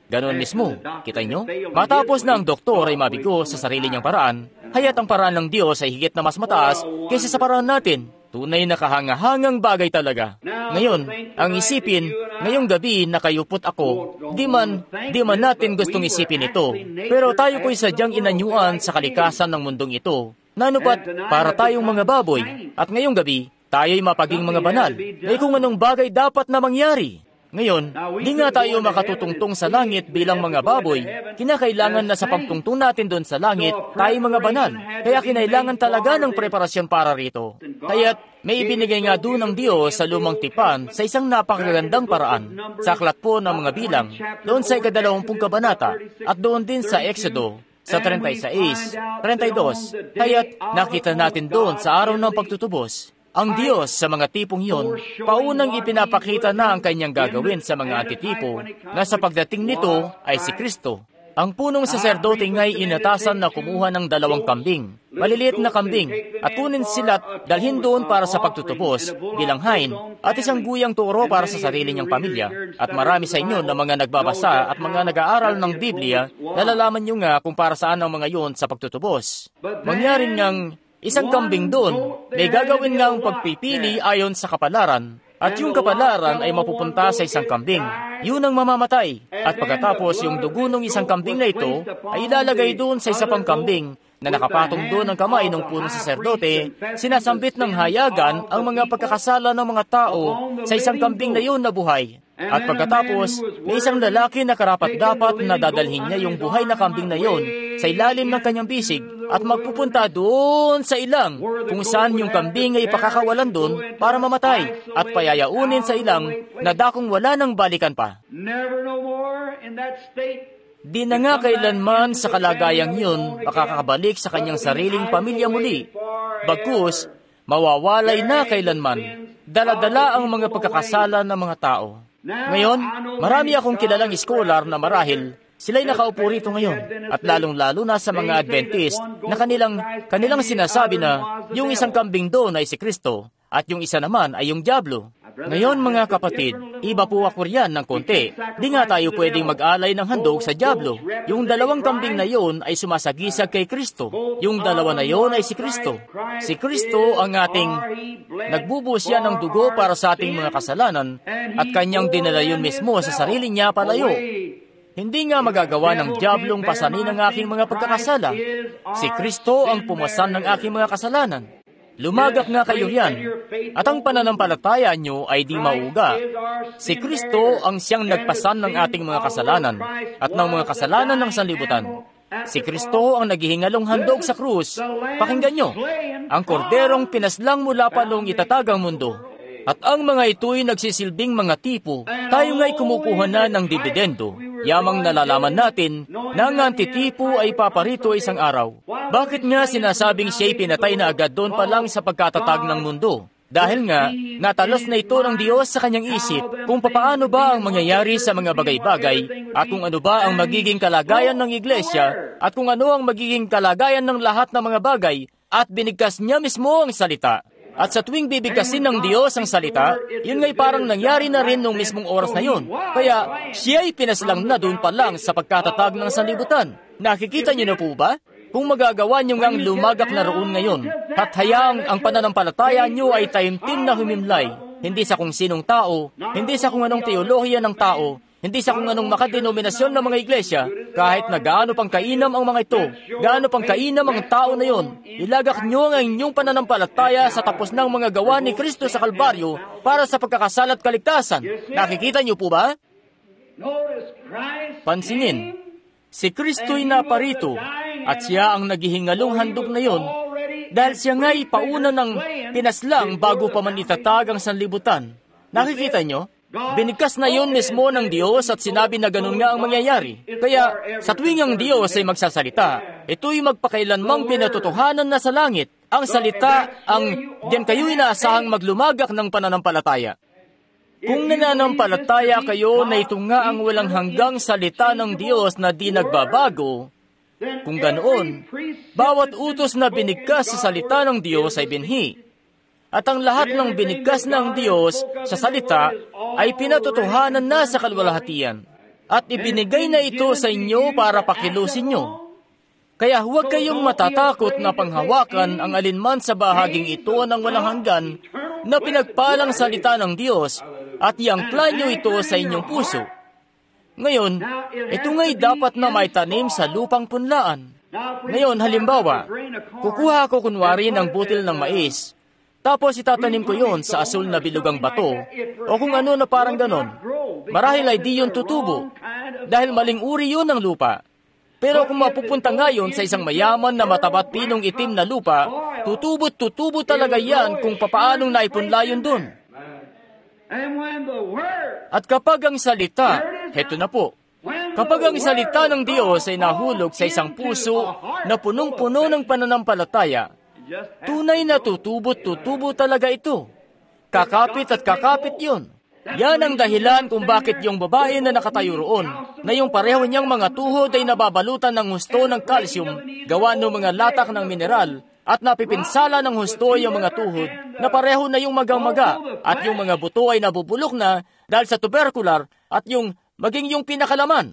Ganon mismo, kita nyo? Matapos na ang doktor ay mabigo sa sarili niyang paraan, haya't ang paraan ng Diyos ay higit na mas mataas kaysa sa paraan natin. Tunay na kahangahangang bagay talaga. Ngayon, ang isipin, ngayong gabi na kayupot ako, di man natin gustong isipin ito, pero tayo po'y sadyang inanyuan sa kalikasan ng mundong ito. Nanupat para tayong mga baboy, at ngayong gabi, tayo'y mapaging mga banal. Ay kung anong bagay dapat na mangyari. Ngayon, di nga tayo makatutungtong sa langit bilang mga baboy. Kinakailangan na sa pagtungtong natin doon sa langit, tayo mga banal. Kaya kinailangan talaga ng preparasyon para rito. Kaya't may ibinigay nga doon ng Diyos sa lumang tipan sa isang napakagandang paraan. Sa aklat po ng mga bilang, doon sa 20 kabanata, at doon din sa Exodo, sa 36, 32. Kaya't nakita natin doon sa araw ng pagtutubos. Ang Diyos sa mga tipong iyon, paunang ipinapakita na ang kanyang gagawin sa mga antitipo na sa pagdating nito ay si Kristo. Ang punong saserdote nga'y inatasan na kumuha ng 2 kambing, maliliit na kambing, at kunin sila at dalhin doon para sa pagtutubos bilang hain at isang guyang turo para sa sarili niyang pamilya. At marami sa inyo na mga nagbabasa at mga nag-aaral ng Biblia, nalalaman niyo nga kung para saan ang mga iyon sa pagtutubos. Mangyaring ngang isang kambing doon, may gagawin nga ang pagpipili ayon sa kapalaran, at yung kapalaran ay mapupunta sa isang kambing. Yun ang mamamatay. At pagkatapos yung dugo ng isang kambing na ito ay ilalagay doon sa isa pang kambing na nakapatong doon ang kamay ng punong saserdote, sinasambit ng hayagan ang mga pagkakasala ng mga tao sa isang kambing na yun na buhay. At pagkatapos, may isang lalaki na karapat-dapat na dadalhin niya yung buhay na kambing na yon sa ilalim ng kanyang bisig at magpupunta doon sa ilang kung saan yung kambing ay pakakawalan doon para mamatay at payayaunin sa ilang na dakong wala nang balikan pa. Di na nga kailanman sa kalagayang yun makakabalik sa kanyang sariling pamilya muli. Bagkus, mawawalay na kailanman. Dala-dala ang mga pagkakasala ng mga tao. Ngayon, marami akong kilalang iskolar na marahil sila'y nakaupo rito ngayon at lalong-lalo na sa mga Adventist na kanilang sinasabi na yung isang kambing doon ay si Kristo at yung isa naman ay yung dyablo. Ngayon mga kapatid, iba po ako riyan ng konti. Di nga tayo pwedeng mag-alay ng handog sa dyablo. Yung 2 kambing na yon ay sumasagisag kay Kristo. Yung 2 na yon ay si Kristo. Si Kristo ang ating nagbubuhos yan ng dugo para sa ating mga kasalanan at kanyang dinala yun mismo sa sarili niya palayo. Hindi nga magagawa ng diablong pasanin ang aking mga pagkakasala. Si Kristo ang pumasan ng aking mga kasalanan. Lumagak nga kayo yan, at ang pananampalataya nyo ay di mauga. Si Kristo ang siyang nagpasan ng ating mga kasalanan at ng mga kasalanan ng sanlibutan. Si Kristo ang naghihingalong handog sa krus. Pakinggan nyo, ang korderong pinaslang mula pa noong itatagang mundo. At ang mga ito'y nagsisilbing mga tipo, tayo nga'y kumukuha na ng dividendo. Yamang nalalaman natin na ang antitipo ay paparito isang araw. Bakit nga sinasabing siya'y pinatay na agad doon pa lang sa pagkatatag ng mundo? Dahil nga, natalas na ito ng Diyos sa kanyang isip kung papaano ba ang mangyayari sa mga bagay-bagay at kung ano ba ang magiging kalagayan ng iglesia at kung ano ang magiging kalagayan ng lahat ng mga bagay at binigkas niya mismo ang salita. At sa tuwing bibigkasin ng Diyos ang salita, yun nga'y parang nangyari na rin nung mismong oras na yun. Kaya siya'y pinaslang na doon pa lang sa pagkatatag ng sanlibutan. Nakikita niyo na po ba? Kung magagawa niyo ngang lumagak na roon ngayon, at hayaang ang pananampalataya niyo ay taimtim na humimlay, hindi sa kung sinong tao, hindi sa kung anong teolohiya ng tao, hindi sa kung anong makadenominasyon ng mga iglesia, kahit na gaano pang kainam ang mga ito, gaano pang kainam ang tao na yon, ilagak nyo ang inyong pananampalataya sa tapos ng mga gawa ni Kristo sa Kalbaryo para sa pagkakasalat kaligtasan. Nakikita nyo po ba? Pansinin, si Kristo'y naparito at siya ang naghihingalong handog na yon dahil siya nga'y pauna ng pinaslang bago pa man itatag ang sanlibutan. Nakikita nyo? Binigkas na yun mismo ng Diyos at sinabi na ganun nga ang mangyayari. Kaya sa tuwing ang Diyos ay magsasalita, ito'y magpakailanmang pinatotohanan na sa langit. Ang salita ang diyan kayo inaasahang maglumagak ng pananampalataya. Kung nananampalataya kayo na ito nga ang walang hanggang salita ng Diyos na di nagbabago, kung ganoon, bawat utos na binigkas sa salita ng Diyos ay binhi. At ang lahat ng binigkas ng Diyos sa salita ay pinatotohanan na sa kalwalhatian. at ibinigay na ito sa inyo para pakilusin nyo. Kaya huwag kayong matatakot na panghawakan ang alinman sa bahaging ito ng walang hanggan na pinagpalang salita ng Diyos at iangkla nyo ito sa inyong puso. Ngayon, ito nga'y dapat na may tanim sa lupang punlaan. Ngayon, halimbawa, kukuha ko kunwari ng butil ng mais, tapos itatanim ko yon sa asul na bilugang bato, o kung ano na parang ganon. Marahil ay di yun tutubo, dahil maling uri yun ng lupa. Pero kung mapupunta ngayon sa isang mayaman na matabat pinong itim na lupa, tutubo talaga yan kung papaanong naipunla yun dun. At kapag ang salita, heto na po, kapag ang salita ng Diyos ay nahulog sa isang puso na punong-puno ng pananampalataya, tunay na tutubo talaga ito. Kakapit at kakapit yun. Yan ang dahilan kung bakit yung babae na nakatayo roon, na yung pareho niyang mga tuhod ay nababalutan ng husto ng calcium, gawa ng mga latak ng mineral, at napipinsala ng husto yung mga tuhod, na pareho na yung magang-maga, at yung mga buto ay nabubulok na dahil sa tubercular, at yung maging yung pinakalaman.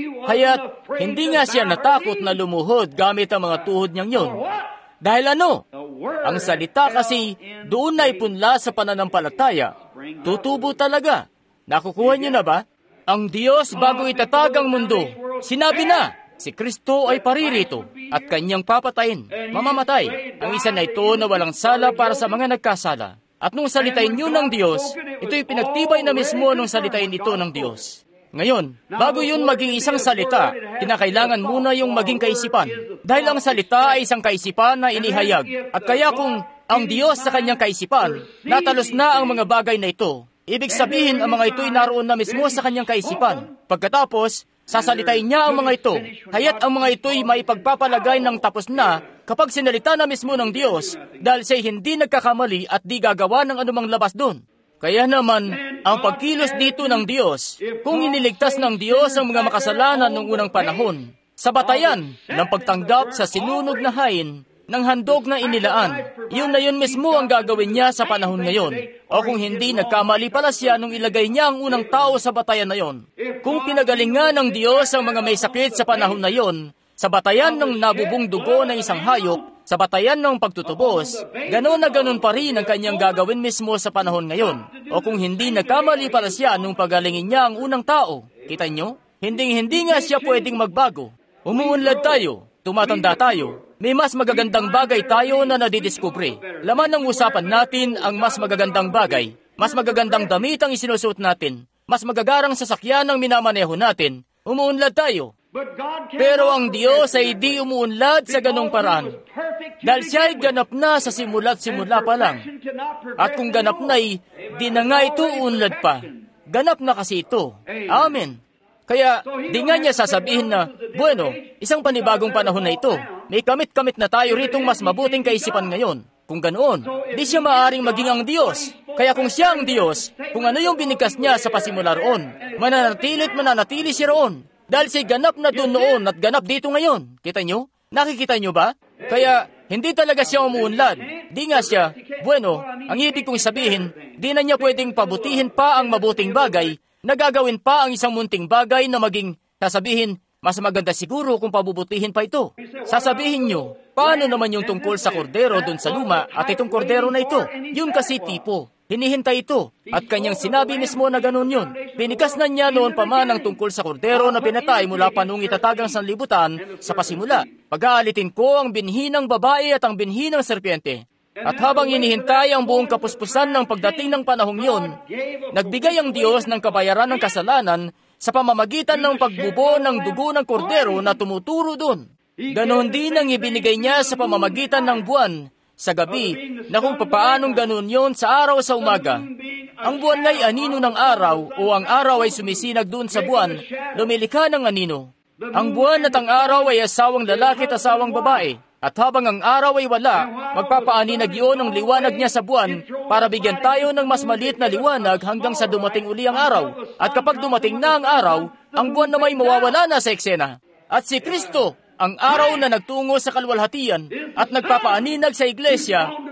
Kaya't hindi nga siya natakot na lumuhod gamit ang mga tuhod niyang yun. Dahil ano? Ang salita kasi doon na ipunla sa pananampalataya. Tutubo talaga. Nakukuha niyo na ba? Ang Diyos bago itatag ang mundo, sinabi na, si Kristo ay paririto at kanyang papatayin, mamamatay. Ang isa na ito na walang sala para sa mga nagkasala. At nung salitain niyo ng Diyos, ito'y pinagtibay na mismo nung salitain ito ng Diyos. Ngayon, bago yun maging isang salita, kinakailangan muna yung maging kaisipan. Dahil ang salita ay isang kaisipan na inihayag. At kaya kung ang Diyos sa kanyang kaisipan, natalos na ang mga bagay na ito, ibig sabihin ang mga ito'y naroon na mismo sa kanyang kaisipan. Pagkatapos, sasalitain niya ang mga ito. Kaya't ang mga ito'y maipagpapalagay ng tapos na kapag sinalita na mismo ng Diyos, dahil siya'y hindi nagkakamali at di gagawa ng anumang labas doon. Kaya naman, ang pagkilos dito ng Diyos, kung iniligtas ng Diyos ang mga makasalanan noong unang panahon, sa batayan ng pagtanggap sa sinunog na hain, ng handog na inilaan, yun na yun mismo ang gagawin niya sa panahon ngayon. O kung hindi, nagkamali pala siya nung ilagay niya ang unang tao sa batayan na yon. Kung pinagalingan ng Diyos ang mga may sakit sa panahon na yon, sa batayan ng nabubong dugo ng isang hayop, sa batayan ng pagtutubos, gano'n na gano'n pa rin ang kanyang gagawin mismo sa panahon ngayon. O kung hindi, nagkamali para siya nung pagalingin niya ang unang tao. Kita nyo? Hindi nga siya pwedeng magbago. Umuunlad tayo, tumatanda tayo, may mas magagandang bagay tayo na nadidiskubre. Laman ng usapan natin ang mas magagandang bagay, mas magagandang damit ang isinusuot natin, mas magagarang sasakyan ang minamaneho natin. Umuunlad tayo. Pero ang Diyos ay di umuunlad sa ganong paraan. Dahil siya ay ganap na sa simula't simula pa lang. At kung ganap na di na nga ito uunlad pa. Ganap na kasi ito. Amen. Kaya di nga niya sasabihin na, bueno, isang panibagong panahon na ito. May kamit-kamit na tayo ritong mas mabuting kaisipan ngayon. Kung ganoon, di siya maaaring maging ang Diyos. Kaya kung siya ang Diyos, kung ano yung binigkas niya sa pasimula roon, mananatili siya roon. Dahil siya ganap na doon noon at ganap dito ngayon. Kita nyo? Nakikita nyo ba? Kaya, hindi talaga siya umuunlad. Di nga siya, bueno, ang ibig kong sabihin, di na niya pwedeng pabutihin pa ang mabuting bagay, nagagawin pa ang isang munting bagay na maging, sasabihin, mas maganda siguro kung pabubutihin pa ito. Sasabihin nyo, paano naman yung tungkol sa kordero doon sa luma at itong kordero na ito? Yun kasi tipo. Hinihintay ito, at kanyang sinabi mismo na ganun yun. Pinikas na niya noon pa man ang tungkol sa kordero na pinatay mula pa nung itatagang sanlibutan sa pasimula. Pag-aalitin ko ang binhi ng babae at ang binhi ng serpiente. At habang hinihintay ang buong kapuspusan ng pagdating ng panahong yun, nagbigay ang Diyos ng kabayaran ng kasalanan sa pamamagitan ng pagbubo ng dugo ng kordero na tumuturo doon. Ganon din ang ibinigay niya sa pamamagitan ng buwan sa gabi, na kung papaanong ganun yon sa araw sa umaga. Ang buwan nga'y anino ng araw, o ang araw ay sumisinag doon sa buwan, lumilikha ng anino. Ang buwan at ang araw ay asawang lalaki at asawang babae. At habang ang araw ay wala, magpapaaninag iyon ang liwanag niya sa buwan para bigyan tayo ng mas maliit na liwanag hanggang sa dumating uli ang araw. At kapag dumating na ang araw, ang buwan na may mawawala na sa eksena. At si Kristo, ang araw na nagtungo sa kalwalhatian at nagpapaaninag sa iglesia,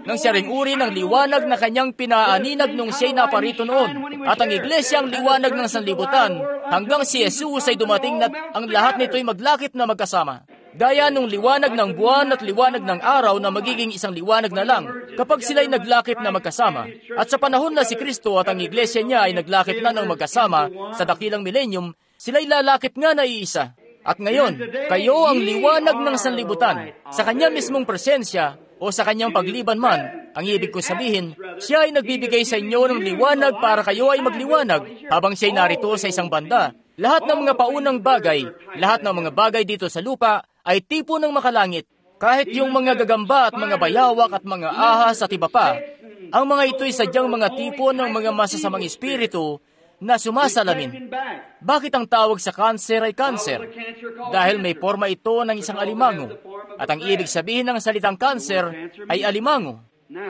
ng siya ring uri ng liwanag na kanyang pinaaninag nung siya'y naparito noon. At ang iglesia ang liwanag ng sanlibutan, hanggang si Jesus ay dumating na ang lahat nito'y maglakip na magkasama. Gaya nung liwanag ng buwan at liwanag ng araw na magiging isang liwanag na lang kapag sila'y naglakip na magkasama. At sa panahon na si Kristo at ang iglesia niya ay naglakip na ng magkasama sa dakilang milenyum, sila'y lalakip nga na iisa. At ngayon, kayo ang liwanag ng sanlibutan. Sa kanya mismong presensya o sa kanyang pagliban man, ang ibig ko sabihin, siya ay nagbibigay sa inyo ng liwanag para kayo ay magliwanag habang siya'y narito sa isang banda. Lahat ng mga paunang bagay, lahat ng mga bagay dito sa lupa ay tipo ng makalangit. Kahit yung mga gagamba at mga bayawak at mga ahas at iba pa, ang mga ito'y sadyang mga tipo ng mga masasamang espiritu na sumasalamin. Bakit ang tawag sa kanser ay kanser? Dahil may forma ito ng isang alimango. At ang ibig sabihin ng salitang kanser ay alimango.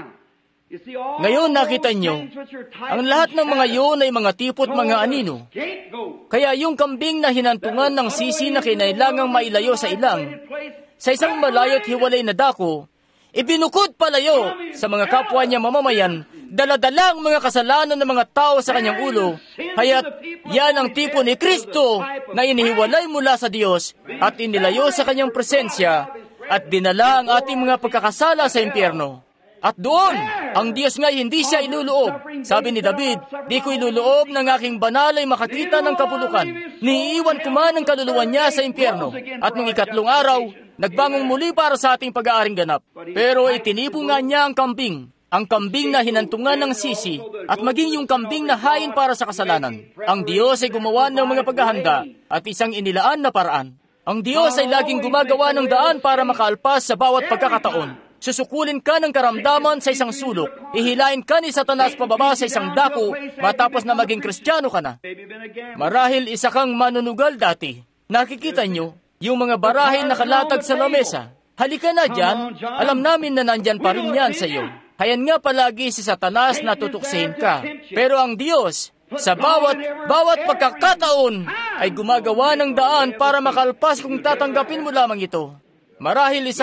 Ngayon nakita nyo, ang lahat ng mga iyon ay mga tipot mga anino. Kaya yung kambing na hinantungan ng sisi na kinailangang mailayo sa ilang, sa isang malayo't hiwalay na dako, ibinukod palayo sa mga kapwa niya mamamayan, dala-dala ang mga kasalanan ng mga tao sa kanyang ulo, kaya't yan ang tipo ni Kristo na inihiwalay mula sa Diyos at inilayo sa kanyang presensya at dinala ang ating mga pagkakasala sa impyerno. At doon, ang Diyos nga hindi siya iluloob. Sabi ni David, di ko iluloob ng aking banal ay makakita ng kapulukan. Niiwan ko man ang kaluluwa niya sa impyerno. At nung ikatlong araw, nagbangong muli para sa ating pag-aaring ganap. Pero itinipo nga niya ang kambing na hinantungan ng sisi, at maging yung kambing na hain para sa kasalanan. Ang Diyos ay gumawa ng mga paghahanda at isang inilaan na paraan. Ang Diyos ay laging gumagawa ng daan para makaalpas sa bawat pagkakataon. Susukulin ka ng karamdaman sa isang sulok. Ihilain ka ni Satanas pababa sa isang dako matapos na maging Kristiyano ka na. Marahil isa kang manunugal dati. Nakikita nyo, yung mga barahe nakalatag sa lamesa. Halika na dyan, alam namin na nandyan pa rin yan sa iyo. Hayan nga palagi si Satanas na tutuksin ka. Pero ang Diyos, sa bawat pagkakataon, ay gumagawa ng daan para makalpas kung tatanggapin mo lamang ito. Marahil isa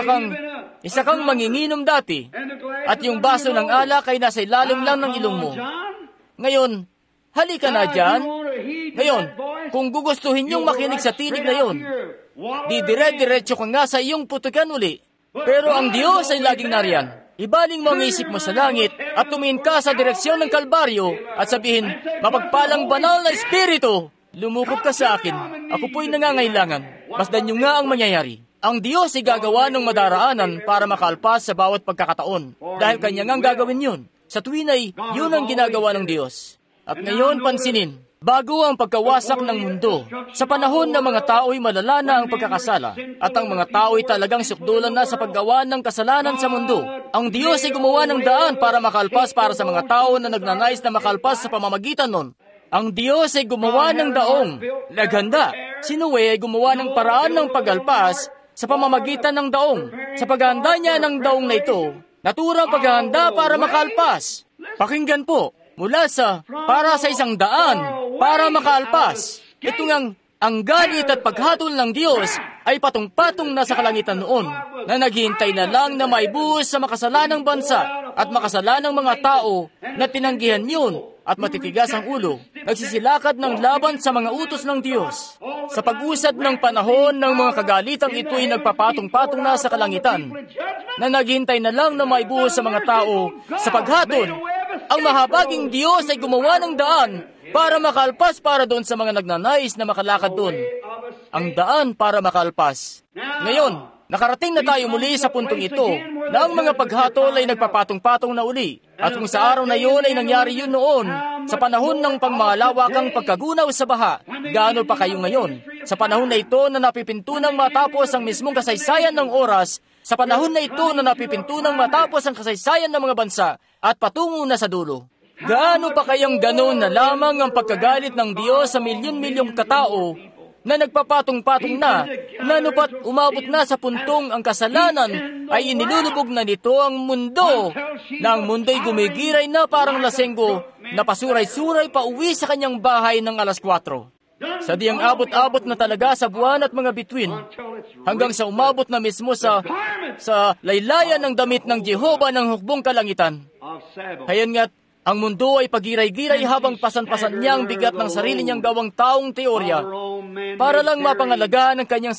kang manginginom dati, at yung baso ng alak ay nasa ilalim lang ng ilong mo. Ngayon, halika na dyan. Ngayon, kung gugustuhin niyong makinig sa tinig na yon, dire-diretso ka nga sa iyong putukan uli. Pero ang Diyos ay laging nariyan. Ibaling mo ang isip mo sa langit at tumingin ka sa direksyon ng Kalbaryo at sabihin, mapagpalang banal na Espiritu, lumukop ka sa akin. Ako po'y nangangailangan. Masdan niyo nga ang mangyayari. Ang Diyos ay gagawa ng madaraanan para makalpas sa bawat pagkakataon. Dahil Kanya ngang gagawin yun. Sa tuwin ay, yun ang ginagawa ng Diyos. At ngayon, pansinin, bago ang pagkawasak ng mundo, sa panahon na mga tao'y malala na ang pagkakasala, at ang mga tao'y talagang sukdulan na sa paggawa ng kasalanan sa mundo, ang Diyos ay gumawa ng daan para makalpas para sa mga tao na nagnanais na makalpas sa pamamagitan nun. Ang Diyos ay gumawa ng daong, naghanda. Si Noe ay gumawa ng paraan ng pagalpas sa pamamagitan ng daong. Sa paghahanda niya ng daong na ito, naturang paghahanda para makalpas. Pakinggan po, mula sa para sa isang daan, para makalpas. Ito ngang ang galit at paghatol ng Diyos ay patong-patong na sa kalangitan noon, na naghihintay na lang na maibuhos sa makasalanang bansa at makasalanang mga tao na tinanggihan yun at matitigas ang ulo, nagsisilakad ng laban sa mga utos ng Diyos. Sa pag-usad ng panahon ng mga kagalitang ito'y nagpapatong-patong na sa kalangitan, na naghihintay na lang na maibuhos sa mga tao sa paghatol. Ang mahabaging Diyos ay gumawa ng daan para makalpas para doon sa mga nagnanais na makalakad doon. Ang daan para makalpas. Ngayon, nakarating na tayo muli sa puntong ito na ang mga paghatol ay nagpapatong-patong na uli. At kung sa araw na yun ay nangyari yun noon, sa panahon ng pangmalawakang pagkagunaw sa baha, gaano pa kayo ngayon? Sa panahon na ito na napipintunang matapos ang mismong kasaysayan ng oras, sa panahon na ito na napipintunang matapos ang kasaysayan ng mga bansa at patungo na sa dulo. Gaano pa kayang ganoon na lamang ang pagkagalit ng Diyos sa milyon-milyong katao na nagpapatong-patong na, nanupat umabot na sa puntong ang kasalanan ay inilulubog na nito ang mundo, na ang mundo'y gumigiray na parang lasenggo na pasuray-suray pa uwi sa kanyang bahay ng 4:00. Sadyang abot-abot na talaga sa buwan at mga bituin, hanggang sa umabot na mismo sa laylayan ng damit ng Jehova ng hukbong kalangitan. Hayan nga't ang mundo ay pagiray-giray habang pasan-pasan niya ang bigat ng sarili niyang gawang taong teorya para lang mapangalagaan ang kanyang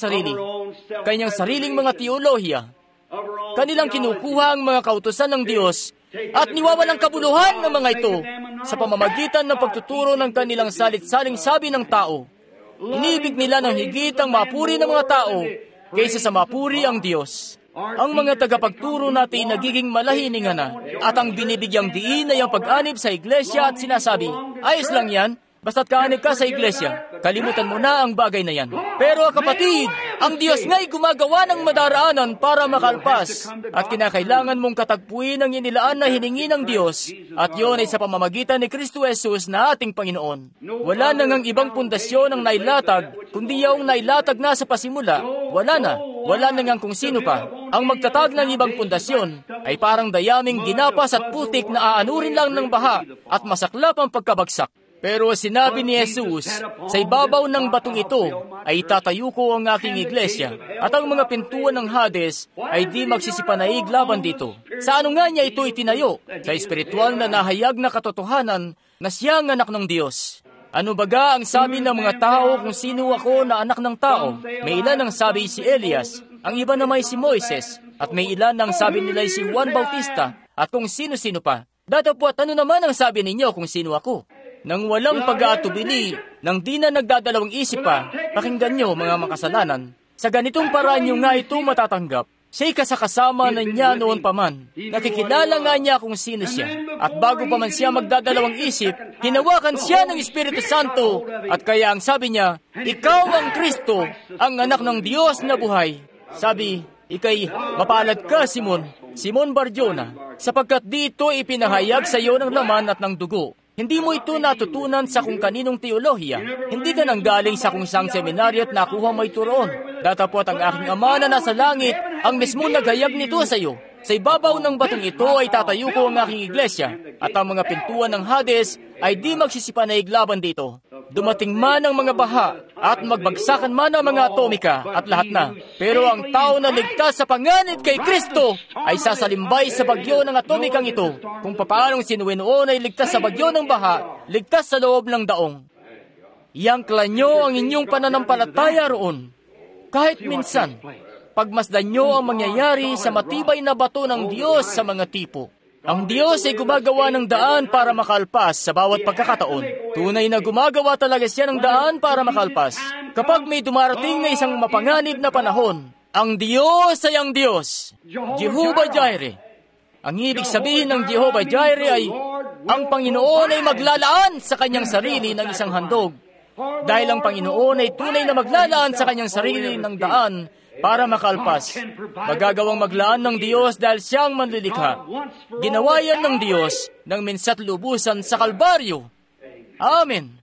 sariling mga teolohiya. Kanilang kinukuha ang mga kautusan ng Diyos at niwawalang kabuluhan ng mga ito sa pamamagitan ng pagtuturo ng kanilang salit-saling sabi ng tao. Inibig nila ng higit ang mapuri ng mga tao kaysa sa mapuri ang Diyos. Ang mga tagapagturo natin nagiging malahiningan na at ang binibigyang diin ay ang pag-anib sa iglesia at sinasabi, ayos lang yan, basta't kaanib ka sa iglesia. Kalimutan mo na ang bagay na yan. Pero kapatid, ang Diyos nga'y gumagawa ng madaraanan para makalpas at kinakailangan mong katagpuin ang inilaan na hiningi ng Diyos at yun ay sa pamamagitan ni Kristo Jesus na ating Panginoon. Wala nang ang ibang pundasyon ang nailatag, kundi yung nailatag na sa pasimula. Wala na ngang kung sino pa. Ang magtatag ng ibang pundasyon ay parang dayaming ginapas at putik na aanurin lang ng baha at masaklap ang pagkabagsak. Pero sinabi ni Jesus, sa ibabaw ng batong ito ay itatayo ko ang aking iglesia at ang mga pintuan ng Hades ay di magsisipanaig laban dito. Sa ano nga niya ito itinayo? Sa espiritual na nahayag na katotohanan na siya ang anak ng Diyos. Ano baga ang sabi ng mga tao kung sino ako na anak ng tao? May ilan ang sabi si Elias, ang iba naman si Moises, at may ilan ang sabi nila si Juan Bautista, at kung sino-sino pa. Datapwat ano naman ang sabi ninyo kung sino ako? Nang walang pag-aatubili, nang di na nagdadalawang isip pa, pakinggan nyo mga makasalanan. Sa ganitong paraan nyo nga ito matatanggap. Siya'y kasakasama na niya noon pa man. Nakikilala nga niya kung sino siya. At bago pa man siya magdadalawang isip, hinawakan siya ng Espiritu Santo. At kaya ang sabi niya, ikaw ang Kristo, ang anak ng Diyos na buhay. Sabi, ikay mapalad ka, Simon Bar-Jona, sapagkat dito ipinahayag sa iyo ng laman at ng dugo. Hindi mo ito natutunan sa kung kaninong teolohiya. Hindi ka nanggaling sa kung siyang seminaryo at nakuha mo ito roon. Datapwat ang aking Ama na nasa langit ang mismong naghayag nito sa iyo. Sa ibabaw ng batong ito ay tatayo ko ang aking iglesia at ang mga pintuan ng Hades ay di magsisipanaig laban dito. Dumating man ang mga baha at magbagsakan man ang mga atomika at lahat na. Pero ang tao na ligtas sa panganib kay Kristo ay sasalimbay sa bagyo ng atomikang ito. Kung papaanong sinuwi noon ay ligtas sa bagyo ng baha, ligtas sa loob ng daong. Iangkla nyo ang inyong pananampalataya roon. Kahit minsan, pagmasdan nyo ang mangyayari sa matibay na bato ng Diyos sa mga tipo. Ang Diyos ay gumagawa ng daan para makalpas sa bawat pagkakataon. Tunay na gumagawa talaga siya ng daan para makalpas. Kapag may dumarating na isang mapanganib na panahon, ang Diyos ay ang Diyos. Jehovah Jireh. Ang ibig sabihin ng Jehovah Jireh ay, ang Panginoon ay maglalaan sa kanyang sarili ng isang handog. Dahil ang Panginoon ay tunay na maglalaan sa kanyang sarili ng daan para makalpas. Magagawang maglaan ng Diyos dahil siyang manlilikha. Ginawa yan ng Diyos ng minsa't lubusan sa Kalbaryo. Amen.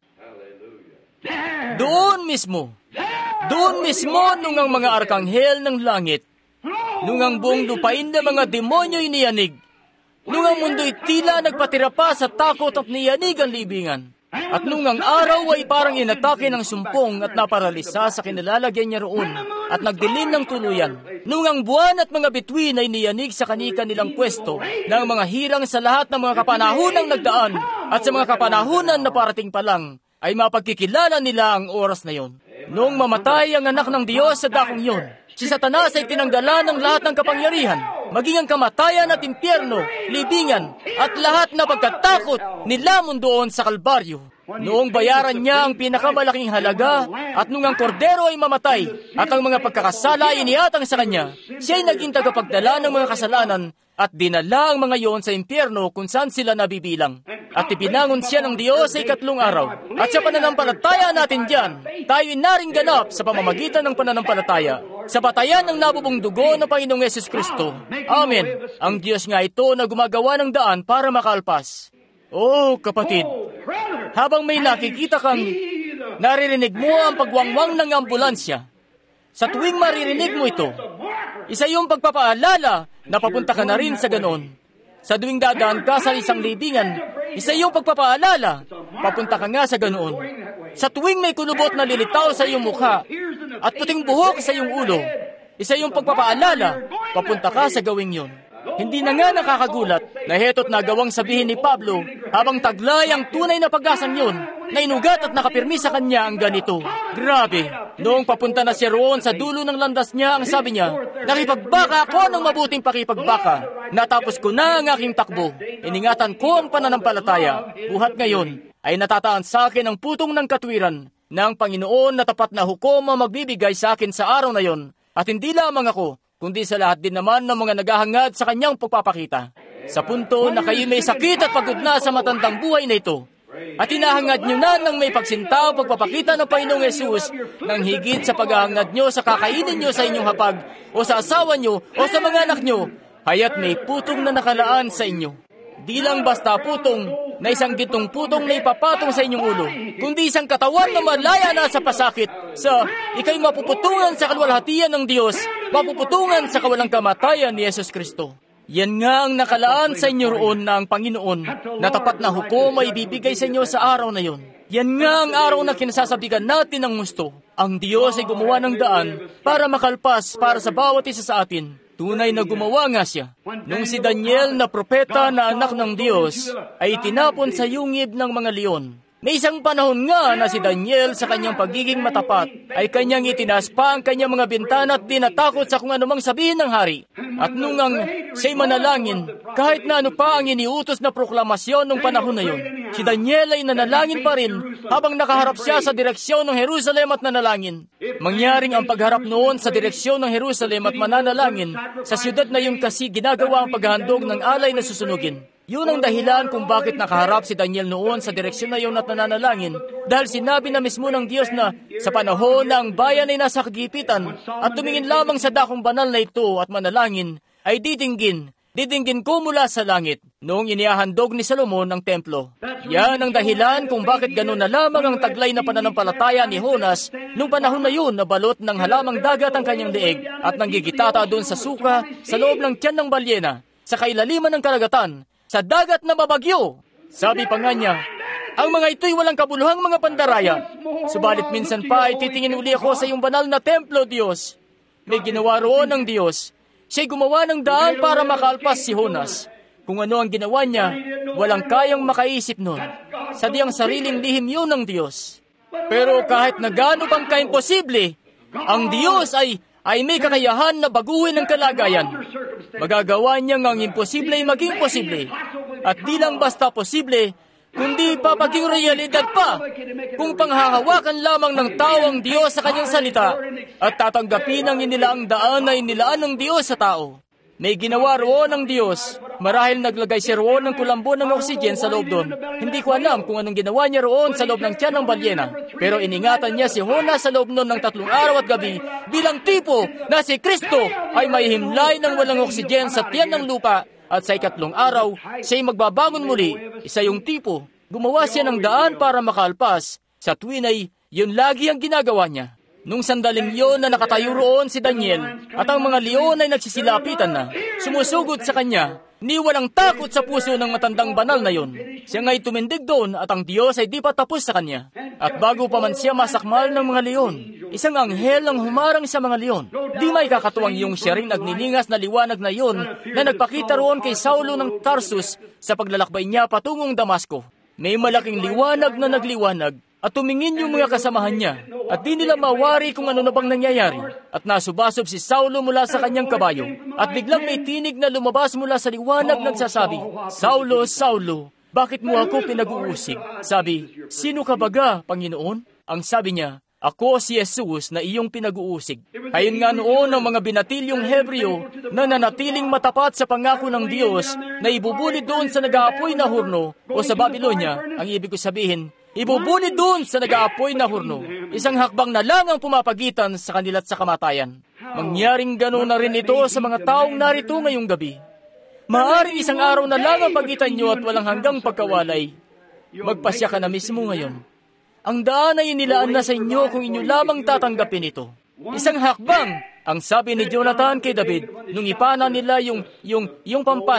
Doon mismo nung ang mga arkanghel ng langit, nung ang buong lupain na mga demonyo'y niyanig, nung ang mundo'y tila nagpatira pa sa takot at niyanig ang libingan, at nung ang araw ay parang inatake ng sumpong at naparalisa sa kinalalagyan niya roon at nagdilim ng tuluyan. Nung ang buwan at mga bituin ay niyanig sa kanilang pwesto ng mga hirang sa lahat ng mga kapanahunang nagdaan at sa mga kapanahunan na parating pa lang, ay mapagkikilala nila ang oras na yon. Nung mamatay ang anak ng Diyos sa dakong yon, si Satanas ay tinanggalan ng lahat ng kapangyarihan, maging ang kamatayan at impyerno, libingan, at lahat na pagkatakot nilamon doon sa Kalbaryo. Noong bayaran niya ang pinakamalaking halaga at nung ang kordero ay mamatay at ang mga pagkakasala ay iniatang sa kanya, siya ay naging tagapagdala ng mga kasalanan at dinala ang mga yon sa impyerno kung saan sila nabibilang. At ipinangon siya ng Diyos sa 3 araw. At sa pananampalataya natin diyan, tayo naring ganap sa pamamagitan ng pananampalataya sa batayan ng nabubong dugo ng Panginoong Yesus Kristo. Amen. Ang Diyos nga ito na gumagawa ng daan para makalpas. Oh, kapatid, habang may nakikita kang naririnig mo ang pagwangwang ng ambulansya, sa tuwing maririnig mo ito, isa yung pagpapaalala na papunta ka na rin sa ganon. Sa tuwing dadaan ka sa isang libingan, isa iyong pagpapaalala. Papunta ka nga sa ganoon. Sa tuwing may kulubot na lilitaw sa iyong mukha at puting buhok sa iyong ulo, isa iyong pagpapaalala. Papunta ka sa gawing yon. Hindi na nga nakakagulat na heto't nagawang sabihin ni Pablo habang taglay ang tunay na pag-asang yun na inugat at nakapirmi sa kanya ang ganito. Grabe! Noong papunta na siya roon sa dulo ng landas niya, ang sabi niya, nakipagbaka ako ng mabuting pakipagbaka. Natapos ko na ang aking takbo. Iningatan ko ang pananampalataya. Buhat ngayon ay natataan sa akin ang putong ng katwiran ng Panginoon na tapat na hukom ang magbibigay sa akin sa araw na yon. At hindi lamang ako, kundi sa lahat din naman ng mga naghahangad sa kanyang pagpapakita. Sa punto na kayo may sakit at pagod na sa matandang buhay na ito, at hinahangad nyo na ng may pagsinta o pagpapakita ng Panginoong Yesus ng higit sa paghahangad nyo sa kakainin nyo sa inyong hapag o sa asawa nyo o sa mga anak nyo, haya't may putong na nakalaan sa inyo. Di lang basta putong na isang gitong putong na ipapatong sa inyong ulo, kundi isang katawan na malaya na sa pasakit, sa ikay mapuputungan sa kalwalhatian ng Diyos, mapuputungan sa kawalang kamatayan ni Yesus Kristo. Yan nga ang nakalaan sa inyo roon na ang Panginoon na tapat na hukom ay ibibigay sa inyo sa araw na yon. Yan nga ang araw na kinasasabigan natin ng gusto. Ang Diyos ay gumawa ng daan para makalpas para sa bawat isa sa atin. Tunay na gumawa nga siya. Nung si Daniel na propeta na anak ng Diyos ay tinapon sa yungib ng mga leon. May isang panahon nga na si Daniel sa kanyang pagiging matapat ay kanyang itinaas pa ang kanyang mga bintana at tinatakot sa kung anumang sabihin ng hari. At nung siya'y manalangin, kahit na ano pa ang iniutos na proklamasyon nung panahon na yun, si Daniel ay nanalangin pa rin habang nakaharap siya sa direksyon ng Jerusalem at nanalangin. Mangyaring ang pagharap noon sa direksyon ng Jerusalem at mananalangin, sa siyudad na yun kasi ginagawa ang paghahandog ng alay na susunugin. Yun ang dahilan kung bakit nakaharap si Daniel noon sa direksyon na yun at nananalangin, dahil sinabi na mismo ng Diyos na sa panahon na ang bayan ay nasa kagipitan at tumingin lamang sa dakong banal na ito at manalangin, ay didinggin ko mula sa langit noong inihahandog ni Solomon ang templo. Yan ang dahilan kung bakit gano'n na lamang ang taglay na pananampalataya ni Jonas nung panahon na yun na balot ng halamang dagat ang kanyang leeg at nanggigitata doon sa suka sa loob ng tiyan ng balyena, sa kailaliman ng karagatan, sa dagat na babagyo. Sabi pa nga niya, ang mga ito'y walang kabuluhang mga pandaraya. Subalit minsan pa ay titingin uli ako sa iyong banal na templo, Diyos. May ginawa roon ng Diyos. Siya'y gumawa ng daan para makalpas si Jonas. Kung ano ang ginawa niya, walang kayang makaisip nun. Sadyang sariling lihim yun ng Diyos. Pero kahit na gaano pang kaimposible, ang Diyos ay may kakayahan na baguhin ang kalagayan. Magagawa niya ang imposible ay maging posible. At di lang basta posible, kundi papaging realidad pa kung panghahawakan lamang ng tao ang Diyos sa kanyang salita at tatanggapin ang inilaang daan na inilaan ng Diyos sa tao. May ginawa roon ng Diyos. Marahil naglagay siya roon ng kulambo ng oxygen sa loob doon. Hindi ko alam kung anong ginawa niya roon sa loob ng tiyan ng balyena. Pero iningatan niya si Jonas sa loob noon ng 3 araw at gabi bilang tipo na si Kristo ay may himlay ng walang oxygen sa tiyan ng lupa at sa 4 araw siya'y magbabangon muli. Isa yung tipo. Gumawa siya ng daan para makalpas. Sa tuwin ay yun lagi ang ginagawa niya. Nung sandaling yon na nakatayo roon si Daniel at ang mga leon ay nagsisilapitan na, sumusugod sa kanya, ni walang takot sa puso ng matandang banal na yon. Siya nga'y tumindig doon at ang Diyos ay di pa tapos sa kanya. At bago pa man siya masakmal ng mga leon, isang anghel ang humarang sa mga leon. Di may kakatuwang yung siya rin nagniningas na liwanag na yon na nagpakita roon kay Saulo ng Tarsus sa paglalakbay niya patungong Damasco. May malaking liwanag na nagliwanag at tumingin yung mga kasamahan niya at di nila mawari kung ano na bang nangyayari. At nasubasob si Saulo mula sa kanyang kabayo at biglang may tinig na lumabas mula sa liwanag nagsasabi, Saulo, Saulo, bakit mo ako pinag-uusig? Sabi, sino ka baga, Panginoon? Ang sabi niya, ako si Jesus na iyong pinag-uusig. Ayon nga noon ang mga binatilyong Hebreo na nanatiling matapat sa pangako ng Diyos na ibubulid doon sa nag-aapoy na hurno o sa Babylonia, ang ibig ko sabihin, ibubulid doon sa nag-aapoy na hurno. Isang hakbang na lang ang pumapagitan sa kanila at sa kamatayan. Mangyaring gano'n na rin ito sa mga taong narito ngayong gabi. Maaring isang araw na lang ang pagitan nyo at walang hanggang pagkawalay. Magpasya ka na mismo ngayon. Ang daan ay inilaan na sa inyo kung inyo lamang tatanggapin ito. Isang hakbang, ang sabi ni Jonathan kay David, nung ipana nila yung pampana,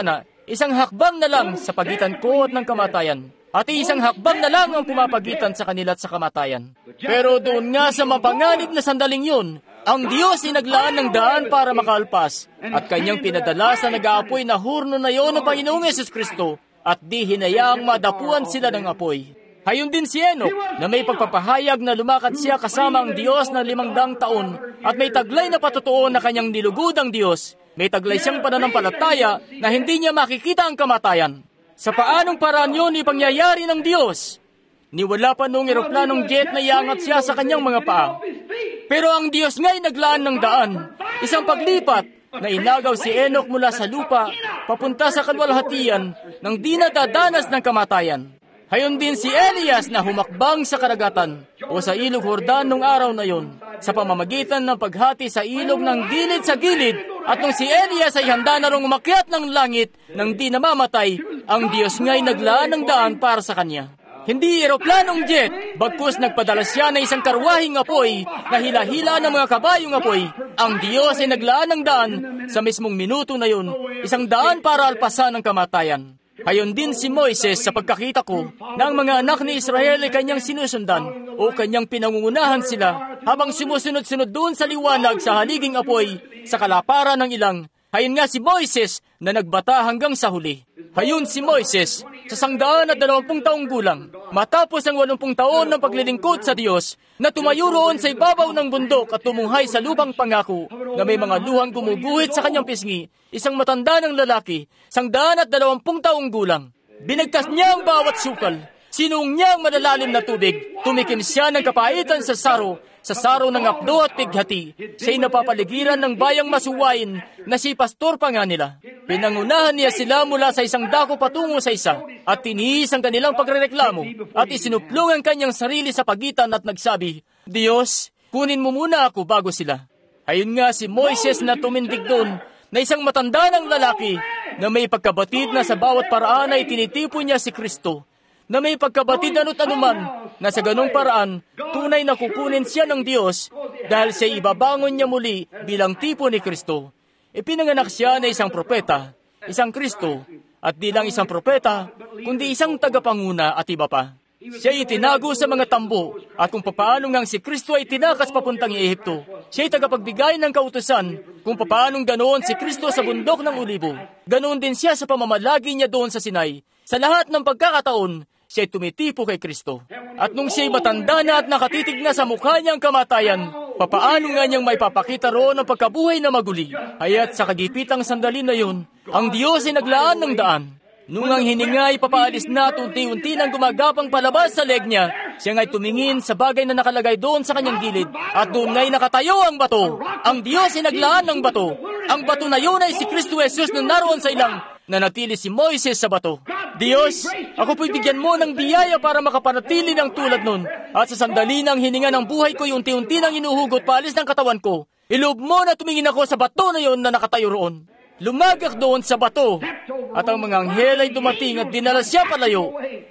Isang hakbang na lang sa pagitan ko at ng kamatayan. At isang hakbang na lang ang pumapagitan sa kanila at sa kamatayan. Pero doon nga sa mapanganib na sandaling yun, ang Diyos ay naglaan ng daan para makalpas at kanyang pinadala sa nag-aapoy na hurno na yon ng Panginoong Yesus Kristo at di hinayaang madapuan sila ng apoy. Hayon din si Enoch na may pagpapahayag na lumakad siya kasama ang Diyos ng 500 taon at may taglay na patutuo na kanyang nilugod ang Diyos. May taglay siyang pananampalataya na hindi niya makikita ang kamatayan. Sa paanong paraan yun ipangyayari ng Diyos? Niwala pa noong eroplanong jet na iangat siya sa kanyang mga paa. Pero ang Diyos nga'y naglaan ng daan, isang paglipat na inagaw si Enoch mula sa lupa papunta sa kalwalhatian nang di nadadanas ng kamatayan. Hayon din si Elias na humakbang sa karagatan o sa ilog Jordan nung araw na yon sa pamamagitan ng paghati sa ilog ng gilid sa gilid at nung si Elias ay handa na rong umakyat ng langit nang di namamatay, ang Diyos nga'y naglaan ng daan para sa kanya. Hindi eroplanong jet, bagkus nagpadala siya ng isang karwahing apoy na hila-hila ng mga kabayong apoy. Ang Diyos ay naglaan ng daan sa mismong minuto na yun, isang daan para alpasan ang kamatayan. Hayon din si Moises sa pagkakita ko na ang mga anak ni Israel ay kanyang sinusundan o kanyang pinangungunahan sila habang sumusunod-sunod doon sa liwanag sa haliging apoy sa kalaparan ng ilang. Hayon nga si Moises na nagbata hanggang sa huli. Hayon si Moises sa 120 taong gulang matapos ang 80 taon ng paglilingkod sa Diyos na tumayo roon sa ibabaw ng bundok at tumunghay sa lupang pangako na may mga luhang gumuguhit sa kanyang pisngi, isang matanda ng lalaki, 120 taong gulang. Binagtas niya ang bawat sukal, sinuong niya ang malalalim na tubig, tumikim siya ng kapaitan sa saro ng apdo at pighati. Siya'y napapaligiran ng bayang masuwain na si pastor pa nga nila. Pinangunahan niya sila mula sa isang dako patungo sa isa at tiniis ang kanilang pagrereklamo at isinuplong ang kanyang sarili sa pagitan at nagsabi, Diyos, kunin mo muna ako bago sila. Ayun nga si Moises na tumindig doon na isang matanda ng lalaki na may pagkabatid na sa bawat paraan ay tinitipon niya si Kristo. Na may pagkabatid ano't anuman na sa ganong paraan, tunay na kukunin siya ng Diyos dahil siya ibabangon niya muli bilang tipo ni Kristo. Ipinanganak siya na isang propeta, isang Kristo, at di lang isang propeta, kundi isang tagapanguna at iba pa. Siya itinago sa mga tambo at kung papaano ngang si Kristo ay tinakas papuntang Ehipto. Siya ay tagapagbigay ng kautusan kung papaanong ganoon si Kristo sa bundok ng Olibo. Ganoon din siya sa pamamalagi niya doon sa Sinai. Sa lahat ng pagkakataon, siya'y tumitipo kay Kristo. At nung siya'y matanda na at nakatitig na sa mukha niyang kamatayan, papaano nga niyang may papakita roon ang pagkabuhay na maguli. Haya't sa kagipitang sandali na yun, ang Diyos ay naglaan ng daan. Nung ang hininga ay papaalis na at unti-unti nang gumagapang palabas sa leg niya, siya nga'y tumingin sa bagay na nakalagay doon sa kanyang gilid. At doon nga'y nakatayo ang bato. Ang Diyos ay naglaan ng bato. Ang bato na yun ay si Kristo Jesus na naroon sa ilang. Nanatili si Moises sa bato. Diyos, ako po'y bigyan mo ng biyaya para makapanatili ng tulad nun. At sa sandali ng hininga ng buhay ko'y unti-unti nang inuhugot paalis ng katawan ko. Iloob mo na tumingin ako sa bato na yon na nakatayo roon. Lumagak doon sa bato. At ang mga anghel ay dumating at dinala siya palayo.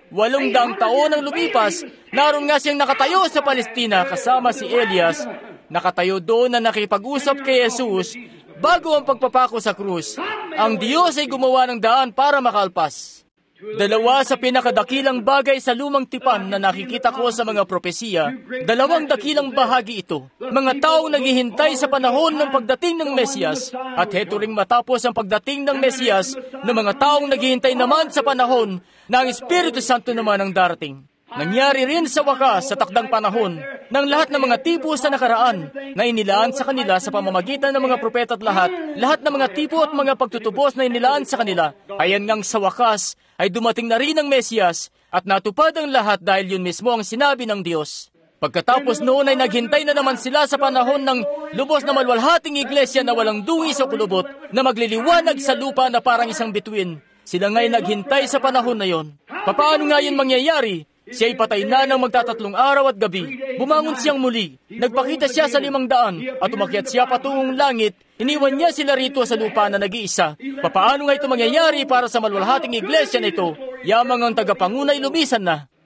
800 taon ang lumipas, naroon nga siyang nakatayo sa Palestina kasama si Elias. Nakatayo doon na nakipag-usap kay Jesus bago ang pagpapako sa krus. Ang Diyos ay gumawa ng daan para makalpas. Dalawa sa pinakadakilang bagay sa lumang tipan na nakikita ko sa mga propesiya, dalawang dakilang bahagi ito. Mga taong naghihintay sa panahon ng pagdating ng Mesiyas, at heto ring matapos ang pagdating ng Mesiyas ng mga taong naghihintay naman sa panahon na ang Espiritu Santo naman ang darating. Nangyari rin sa wakas sa takdang panahon ng lahat ng mga tipo sa nakaraan na inilaan sa kanila sa pamamagitan ng mga propeta at lahat ng mga tipo at mga pagtutubos na inilaan sa kanila. Ayan ngang sa wakas ay dumating na rin ang Mesiyas at natupad ang lahat dahil yun mismo ang sinabi ng Diyos. Pagkatapos noon ay naghintay na naman sila sa panahon ng lubos na malwalhating iglesia na walang dungis o kulubot na magliliwanag sa lupa na parang isang bituin. Sila nga'y naghintay sa panahon na yon. Papaano nga yun mangyayari? Siya'y patay na ng magtatatlong araw at gabi. Bumangon siyang muli. Nagpakita siya sa 500 at umakyat siya patungong langit. Iniwan niya sila rito sa lupa na nag-iisa. Papaano nga ito mangyayari para sa malwalhating iglesia na ito? Yamang ang tagapangunay lumisan na.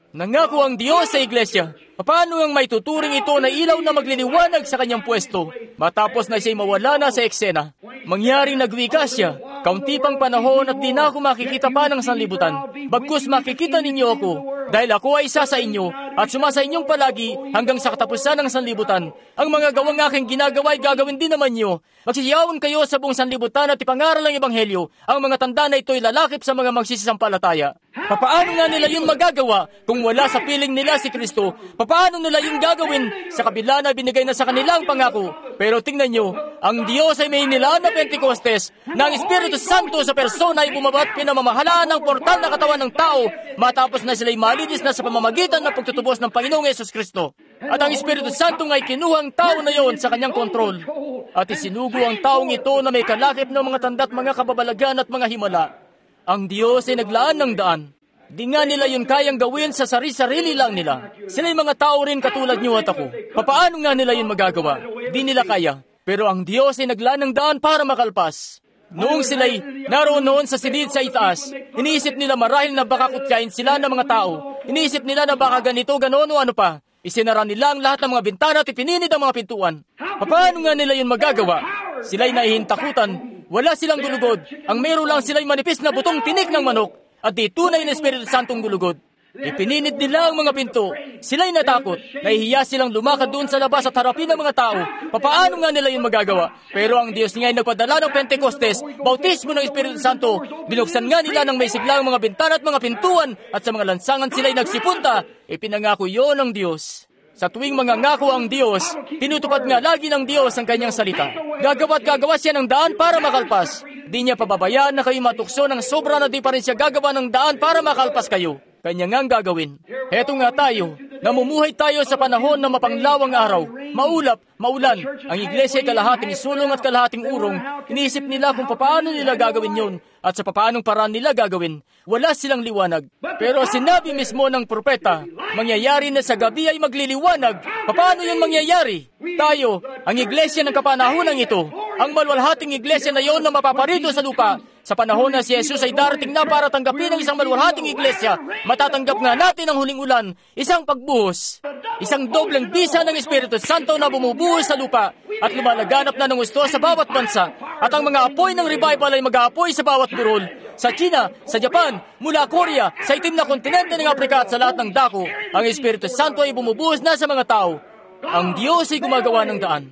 Nangako ang Diyos sa iglesia. Paano ang may tuturing ito na ilaw na magliliwanag sa kanyang pwesto matapos na siya'y mawala na sa eksena? Mangyaring nagwika siya, kaunti pang panahon at di na ako makikita pa ng sanlibutan. Bagkus makikita ninyo ako, dahil ako ay isa sa inyo at sumasa inyong palagi hanggang sa katapusan ng sanlibutan. Ang mga gawang aking ginagawa ay gagawin din naman niyo. Magsisiyawan kayo sa buong sanlibutan at ipangaral ang ebanghelyo. Ang mga tanda na ito ay lalakip sa mga magsisisampalataya. Papaano nga nila yun magagawa kung wala sa piling nila si Kristo? Papaano nila yung gagawin sa kabila na binigay na sa kanilang pangako? Pero tingnan nyo, ang Diyos ay may nilaan na Pentecostes na ang Espiritu Santo sa persona ay bumabat pinamamahalaan ng portal na katawan ng tao matapos na sila'y malinis na sa pamamagitan ng pagtutubos ng Panginoong Yesus Kristo. At ang Espiritu Santo ay kinuhang tao na yon sa kanyang kontrol at isinugo ang taong ito na may kalakip ng mga tanda't mga kababalagan at mga himala. Ang Diyos ay naglaan ng daan. Di nga nila yun kayang gawin sa sarili lang nila. Sila'y mga tao rin katulad niyo at ako. Papaano nga nila yun magagawa? Di nila kaya. Pero ang Diyos ay naglaan ng daan para makalpas. Noong sila'y naroon noon sa silid sa itaas, iniisip nila marahil na baka kutyain sila ng mga tao. Iniisip nila na baka ganito, gano'n o ano pa. Isinara nila ang lahat ng mga bintana at ipinilid ang mga pintuan. Paano nga nila yun magagawa? Sila'y nahihintakutan. Wala silang gulugod. Ang meron lang sila'y manipis na butong tinik ng manok. At di tunay na Espiritu Santong gulugod. Ipininit nila ang mga pinto. Sila'y natakot. Nahihiya silang lumakad doon sa labas at harapin ng mga tao. Papaano nga nila yun magagawa? Pero ang Diyos nga ay nagpadala ng Pentecostes, bautismo ng Espiritu Santo. Binuksan nga nila ng may sigla ang mga bintana at mga pintuan at sa mga lansangan sila'y nagsipunta. Ipinangako yon ng Diyos. Sa tuwing mangangako ang Diyos, pinutupad nga lagi ng Diyos ang kanyang salita. Gagawa siya ng daan para makalpas. Di niya pababayaan na kayo matukso ng sobra na di pa rin siya gagawa ng daan para makalpas kayo. Kanya ngang gagawin. Heto nga tayo, namumuhay tayo sa panahon ng mapanglawang araw. Maulap, maulan. Ang iglesia ay kalahating sulong at kalahating urong. Iniisip nila kung paano nila gagawin yun at sa paanong paraan nila gagawin. Wala silang liwanag. Pero sinabi mismo ng propeta, mangyayari na sa gabi ay magliliwanag. Paano yun mangyayari? Tayo, ang iglesia ng kapanahunan ito, ang maluwalhating iglesia na yon na mapaparito sa lupa. Sa panahon na si Jesus ay darating na para tanggapin ang isang maluwalhating iglesia, matatanggap nga natin ang huling ulan, isang pagbuhos, isang dobleng bisa ng Espiritu Santo na bumubuhos sa lupa at lumalaganap na ng gusto sa bawat bansa. At ang mga apoy ng revival ay mag-aapoy sa bawat burol. Sa China, sa Japan, mula Korea, sa itim na kontinente ng Afrika at sa lahat ng dako, ang Espiritu Santo ay bumubuhos na sa mga tao. Ang Diyos ay gumagawa ng daan.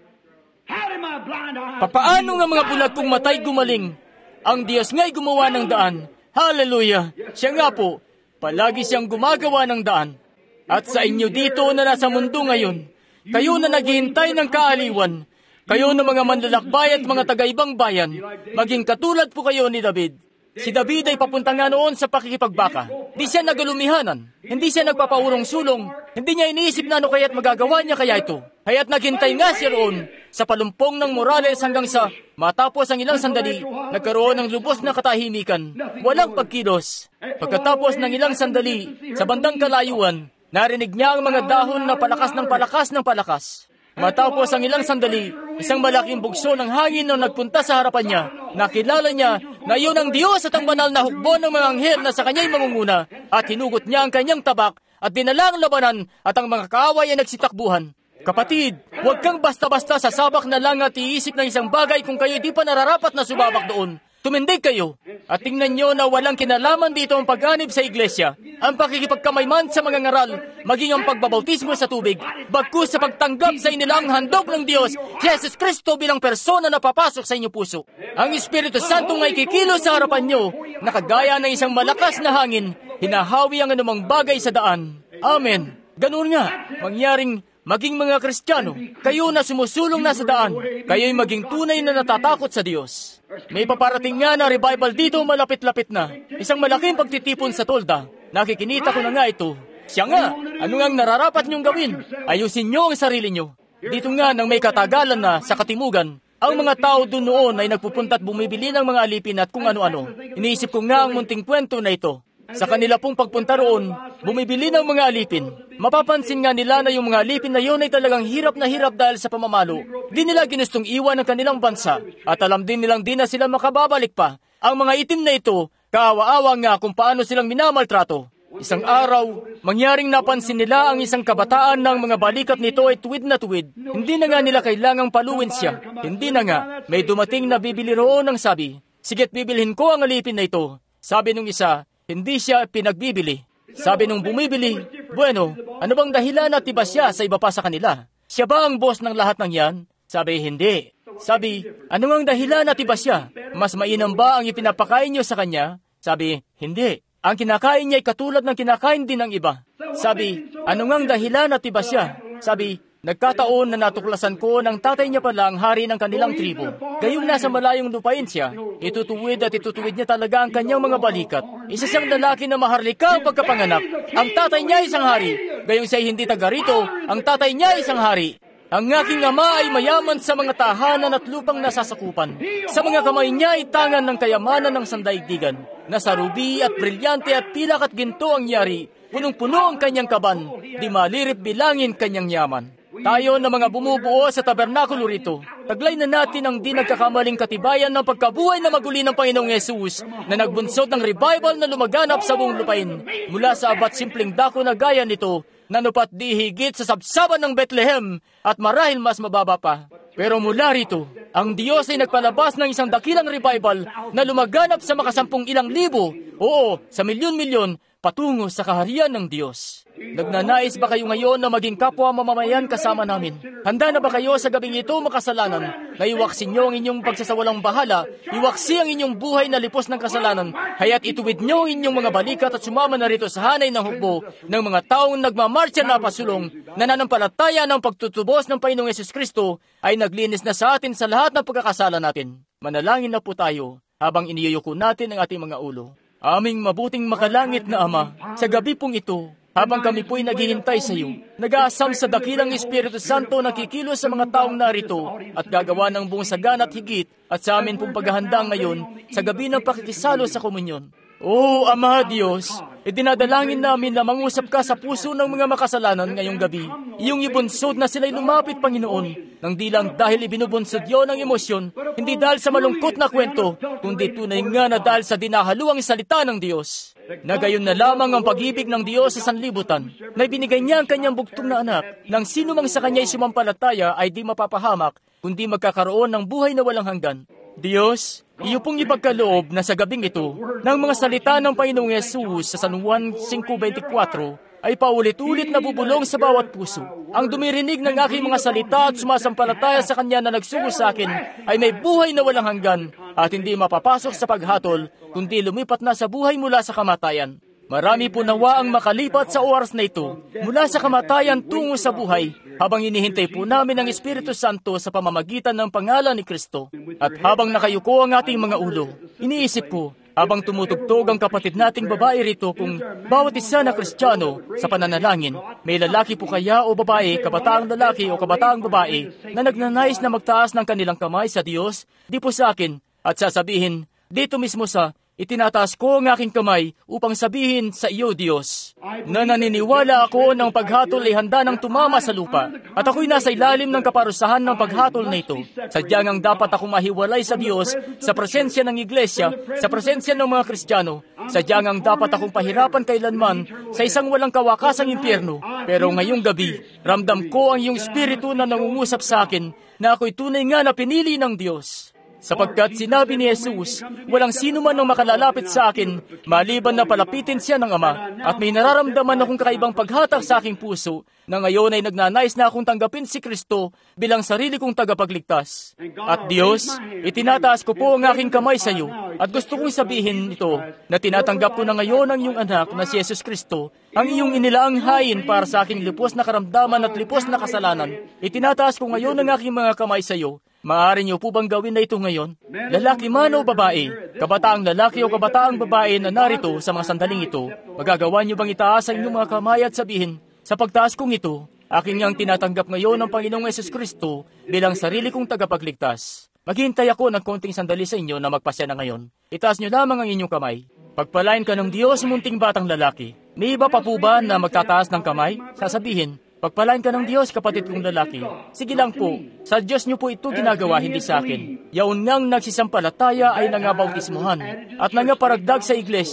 Papaano nga mga bulag kong matay gumaling? Ang Diyos nga'y gumawa ng daan. Hallelujah! Siya nga po, palagi siyang gumagawa ng daan. At sa inyo dito na nasa mundo ngayon, kayo na naghihintay ng kaaliwan, kayo na mga manlalakbay at mga taga-ibang bayan, maging katulad po kayo ni David. Si David ay papunta nga noon sa pakikipagbaka. Di siya nagalumihanan. Hindi siya nagpapaurong-sulong. Hindi niya iniisip na ano kaya't magagawa niya kaya ito. Kaya't naghintay nga siya roon sa palumpong ng Morales hanggang sa matapos ang ilang sandali, nagkaroon ng lubos na katahimikan. Walang pagkilos. Pagkatapos ng ilang sandali, sa bandang kalayuan, narinig niya ang mga dahon na palakas ng palakas ng palakas. Matapos ang ilang sandali, isang malaking bugso ng hangin na nagpunta sa harapan niya. Nakilala niya na iyon ang Diyos at ang banal na hukbo ng mga anghel na sa kanya'y mangunguna. At hinugot niya ang kanyang tabak at dinala ang labanan at ang mga kaaway ay nagsitakbuhan. Kapatid, huwag kang basta-basta sasabak na lang at iisip ng isang bagay kung kayo di pa nararapat na sumabak doon. Tumindig kayo. At tingnan nyo na walang kinalaman dito ang pag-anib sa iglesia, ang pakikipagkamayman sa mga ngaral, maging ang pagbabautismo sa tubig, bagkus sa pagtanggap sa inilang handog ng Diyos, si Jesus Kristo bilang persona na papasok sa inyong puso. Ang Espiritu Santo ay kikilos sa harapan nyo, nakagaya ng isang malakas na hangin, hinahawi ang anumang bagay sa daan. Amen. Ganun nga, mangyaring maging mga Kristiyano, kayo na sumusulong na sa daan, kayo'y maging tunay na natatakot sa Diyos. May paparating nga na revival dito malapit-lapit na. Isang malaking pagtitipon sa tolda. Nakikinita ko na nga ito. Siya nga, ano nga nararapat niyong gawin? Ayusin niyo ang sarili niyo. Dito nga nang may katagalan na sa katimugan, ang mga tao doon noon ay nagpupunta at bumibili ng mga alipin at kung ano-ano. Iniisip ko nga ang munting kwento na ito. Sa kanila pong pagpunta roon, bumibili ng mga alipin. Mapapansin nga nila na yung mga alipin na yun ay talagang hirap na hirap dahil sa pamamalo. Di nila ginustong iwan ang kanilang bansa at alam din nilang di na sila makababalik pa. Ang mga itim na ito, kaawa-awa nga kung paano silang minamaltrato. Isang araw, mangyaring napansin nila ang isang kabataan ng mga balikat nito ay tuwid na tuwid. Hindi na nga nila kailangang paluin siya. Hindi na nga. May dumating na bibili roon ang sabi, "Sige't bibilhin ko ang alipin na ito." Sabi nung isa, hindi siya pinagbibili. Sabi nung bumibili, "Bueno, ano bang dahilan at iba siya sa iba pa sa kanila? Siya ba ang boss ng lahat ng yan?" Sabi, "Hindi." Sabi, "Ano ang dahilan at iba siya? Mas mainam ba ang ipinapakain niyo sa kanya?" Sabi, "Hindi. Ang kinakain niya ay katulad ng kinakain din ng iba." Sabi, "Ano ngang dahilan at iba siya?" Sabi, "Nagkataon na natuklasan ko ng tatay niya pala ang hari ng kanilang tribo. Gayong nasa malayong lupain siya, itutuwid at itutuwid niya talaga ang kanyang mga balikat. Isa siyang lalaki na maharlika ang pagkapanganak. Ang tatay niya ay isang hari. Gayong siya'y hindi taga rito, ang tatay niya ay isang hari. Ang aking ama ay mayaman sa mga tahanan at lupang nasasakupan. Sa mga kamay niya ay tangan ng kayamanan ng sandaigdigan. Nasa rubi at brilyante at pilak at ginto ang yari. Punong-puno ang kanyang kaban. Di malirip bilangin kanyang yaman. Tayo na mga bumubuo sa tabernakulo rito, taglay na natin ang di nagkakamaling katibayan ng pagkabuhay na maguli ng Panginoong Yesus na nagbunsod ng revival na lumaganap sa buong lupain. Mula sa abat simpleng dako na gaya nito, nanupat di higit sa sabsaban ng Bethlehem at marahil mas mababa pa. Pero mula rito, ang Diyos ay nagpalabas ng isang dakilang revival na lumaganap sa makasampung ilang libo, oo, sa milyon-milyon, patungo sa kaharian ng Diyos. Nagnanais ba kayo ngayon na maging kapwa mamamayan kasama namin? Handa na ba kayo sa gabing ito makasalanan na iwaksin nyo ang inyong pagsasawalang bahala, iwaksi ang inyong buhay na lipos ng kasalanan, haya't ituwid nyo ang inyong mga balikat at sumama na rito sa hanay ng hukbo ng mga taong nagmamarcha na pasulong, nananampalataya ng pagtutubos ng Panginoong Yesus Kristo ay naglinis na sa atin sa lahat ng pagkakasala natin. Manalangin na po tayo habang iniyuyuko natin ang ating mga ulo. Aming mabuting makalangit na Ama, sa gabi pong ito, habang kami po'y naghihintay sa iyo, nag-aasam sa dakilang Espiritu Santo na kikilos sa mga taong narito at gagawa ng buong sagana at higit at sa amin pong paghahanda ngayon sa gabi ng pakikisalo sa komunyon. O Ama Diyos, idinadalangin namin na mangusap ka sa puso ng mga makasalanan ngayong gabi. Iyong ibunsod na sila'y lumapit, Panginoon, nang di lang dahil ibinubunsod yon ng emosyon, hindi dahil sa malungkot na kwento, kundi tunay nga na dahil sa dinahaluang salita ng Diyos. Na gayon na lamang ang pag-ibig ng Diyos sa sanlibutan, na ibinigay niya ang kanyang bugtong na anak, nang sino mang sa kanya'y sumampalataya ay di mapapahamak, kundi magkakaroon ng buhay na walang hanggan. Diyos, iyo pong ipagkaloob na sa gabing ito, ng mga salita ng Panginoong Yesus sa San Juan 5:24, ay paulit-ulit na bubulong sa bawat puso. Ang dumirinig ng aking mga salita at sumasampalataya sa Kanya na nagsungo sa akin ay may buhay na walang hanggan at hindi mapapasok sa paghatol, kundi lumipat na sa buhay mula sa kamatayan. Marami po nawa ang makalipat sa oras na ito mula sa kamatayan tungo sa buhay habang inihintay po namin ang Espiritu Santo sa pamamagitan ng pangalan ni Kristo. At habang nakayuko ang ating mga ulo, iniisip ko, habang tumutugtog ang kapatid nating babae rito kung bawat isa na Kristiyano sa pananalangin, may lalaki po kaya o babae, kabataang lalaki o kabataang babae na nagnanais na magtaas ng kanilang kamay sa Diyos, di po sa akin, at sasabihin, dito mismo sa itinataas ko ang aking kamay upang sabihin sa iyo, Diyos, na naniniwala ako ng paghatol ay handa ng tumama sa lupa at ako'y nasa ilalim ng kaparusahan ng paghatol na ito. Sadyang ang dapat akong mahiwalay sa Diyos, sa presensya ng iglesia, sa presensya ng mga Kristiyano. Sadyang ang dapat akong pahirapan kailanman sa isang walang kawakasang impyerno. Pero ngayong gabi, ramdam ko ang iyong Espiritu na nangungusap sa akin na ako'y tunay nga na pinili ng Diyos. Sapagkat sinabi ni Jesus, walang sino man ang makalalapit sa akin, maliban na palapitin siya ng Ama, at may nararamdaman akong kakaibang paghatak sa aking puso, na ngayon ay nagnanais na akong tanggapin si Kristo bilang sarili kong tagapagligtas. At Diyos, itinataas ko po ang aking kamay sa iyo, at gusto kong sabihin ito, na tinatanggap ko na ngayon ang iyong anak na si Jesus Kristo, ang iyong inilaang hain para sa aking lipos na karamdaman at lipos na kasalanan. Itinataas ko ngayon ang aking mga kamay sa iyo. Maaari niyo po bang gawin na ito ngayon? Lalaki man o babae, kabataang lalaki o kabataang babae na narito sa mga sandaling ito, magagawa niyo bang itaas ang inyong mga kamay at sabihin, sa pagtaas kong ito, aking niyang tinatanggap ngayon ng Panginoong Yesus Kristo bilang sarili kong tagapagligtas. Maghintay ako ng konting sandali sa inyo na magpasya na ngayon. Itaas niyo lamang ang inyong kamay. Pagpalain ka ng Diyos, munting batang lalaki. May iba pa po ba na magtataas ng kamay? Sasabihin, pagpalain ka ng Diyos, kapatid kong lalaki. Sige lang po, sa Diyos niyo po ito ginagawa, hindi sa akin. Yaon ngang nagsisampalataya ay nangabautismuhan at nangaparagdag sa iglesia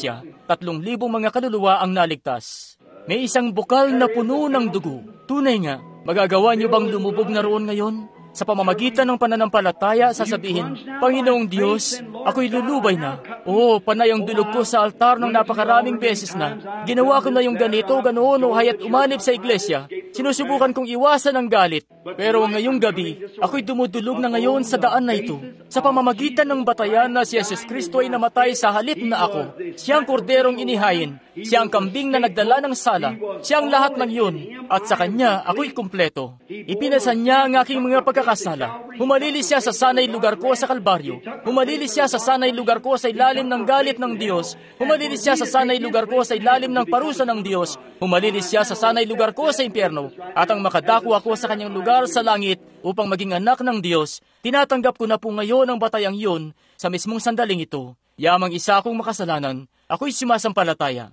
3,000 mga kaluluwa ang naligtas. May isang bukal na puno ng dugo. Tunay nga, magagawa niyo bang lumubog na roon ngayon? Sa pamamagitan ng pananampalataya, sasabihin, Panginoong Diyos, ako'y lulubay na. Oo, panay ang dulog ko sa altar ng napakaraming beses na. Ginawa ko na yung ganito, ganoon o hayat umanib sa iglesia. Sinusubukan kong iwasan ang galit. Pero ngayong gabi, ako'y dumudulog na ngayon sa daan na ito. Sa pamamagitan ng batayan na si Jesus Kristo ay namatay sa halip na ako. Siyang korderong inihayin. Siya ang kambing na nagdala ng sala. Siya ang lahat ng yun. At sa Kanya, ako'y kumpleto. Ipinasan niya ang aking mga pagkakasala. Humalilis siya sa sanay lugar ko sa Kalbaryo. Humalilis siya sa sanay lugar ko sa ilalim ng galit ng Diyos. Humalilis siya sa sanay lugar ko sa ilalim ng parusa ng Diyos. Humalilis siya sa sanay lugar ko sa impyerno. At ang makadako ako sa Kanyang lugar sa langit upang maging anak ng Diyos. Tinatanggap ko na po ngayon ang batayang yun sa mismong sandaling ito. Yamang isa akong makasalanan, ako'y sumasampalataya.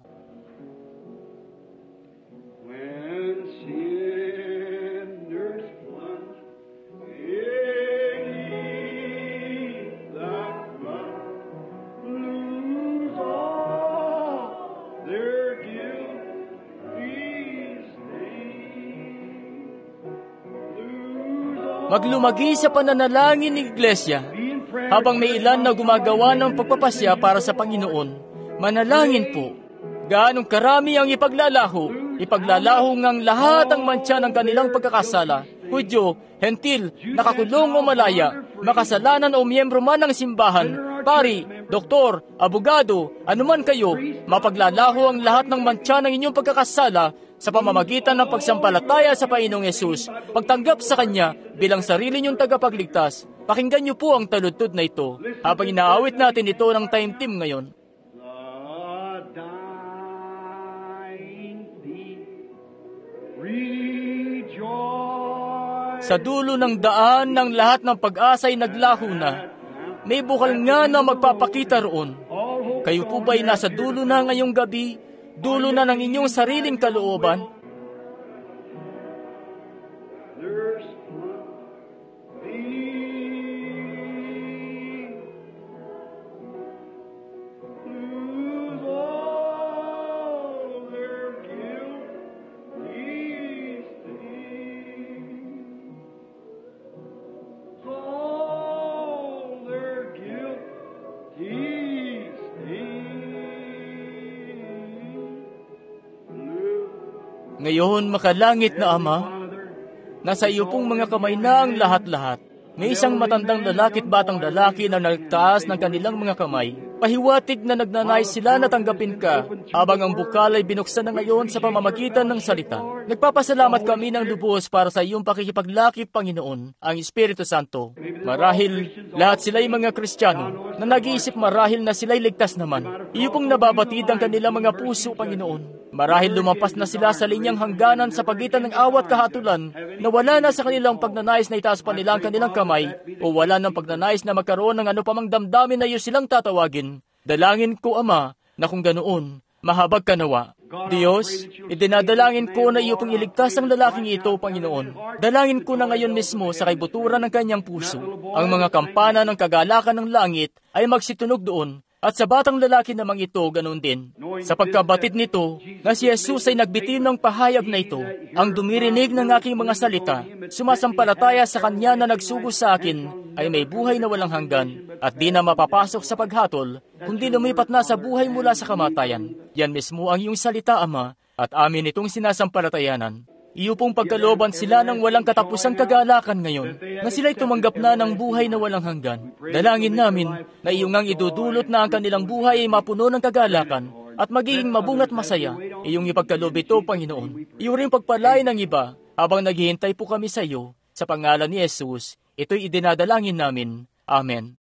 Maglumagi sa pananalangin ng iglesia habang may ilan na gumagawa ng pagpapasya para sa Panginoon. Manalangin po. Gaanong karami ang ipaglalaho? Ipaglalaho ngang lahat ang mantsa ng kanilang pagkakasala. Hudyo, hentil, nakakulong o malaya, makasalanan o miyembro man ng simbahan, pari, doktor, abogado, anuman kayo, mapaglalaho ang lahat ng mantsa ng inyong pagkakasala sa pamamagitan ng pagsampalataya sa Panginoong Yesus, pagtanggap sa Kanya bilang sarili niyong tagapagligtas. Pakinggan niyo po ang taludtod na ito habang inaawit natin ito ng time team ngayon. Sa dulo ng daan ng lahat ng pag-asa'y naglaho na, may bukal nga na magpapakita roon. Kayo po ba'y nasa dulo na ngayong gabi? Dulo na ng inyong sariling kalooban? Ngayon, makalangit na Ama, nasa iyo pong mga kamay na ang lahat-lahat. May isang matandang lalaki at batang lalaki na nagtaas ng kanilang mga kamay. Pahiwatig na nagnanais sila na tanggapin ka habang ang bukal ay binuksan na ngayon sa pamamagitan ng salita. Nagpapasalamat kami ng lubos para sa iyong pakikipaglakip, Panginoon, ang Espiritu Santo. Marahil, lahat sila'y mga Kristiyano na nag-iisip marahil na sila'y ligtas naman. Iyo pong nababatid ang kanilang mga puso, Panginoon. Marahil lumampas na sila sa linyang hangganan sa pagitan ng awat kahatulan na wala na sa kanilang pagnanais na itaas pa nila ang kanilang kamay o wala ng pagnanais na magkaroon ng ano pamang damdamin na iyo silang tatawagin. Dalangin ko, Ama, na kung ganoon, mahabag ka nawa. Diyos, idinadalangin ko na iyo pong iligtas ang lalaking ito, Panginoon. Dalangin ko na ngayon mismo sa kaibuturan ng kanyang puso. Ang mga kampana ng kagalakan ng langit ay magsitunog doon. At sa batang lalaki namang ito, ganoon din. Sa pagkabatid nito, na si Jesus ay nagbitin ng pahayag na ito, ang dumirinig ng aking mga salita, sumasampalataya sa Kanya na nagsugo sa akin, ay may buhay na walang hanggan, at di na mapapasok sa paghatol, kundi lumipat na sa buhay mula sa kamatayan. Yan mismo ang iyong salita, Ama, at amin itong sinasampalatayanan. Iyo pong pagkalooban sila ng walang katapusang kagalakan ngayon, na sila'y tumanggap na ng buhay na walang hanggan. Dalangin namin na iyo ngang idudulot na ang kanilang buhay ay mapuno ng kagalakan at magiging mabungat masaya. Iyong ipagkaloob ito, Panginoon. Iyo rin pagpalain ng iba habang naghihintay po kami sa iyo. Sa pangalan ni Jesus, ito'y idinadalangin namin. Amen.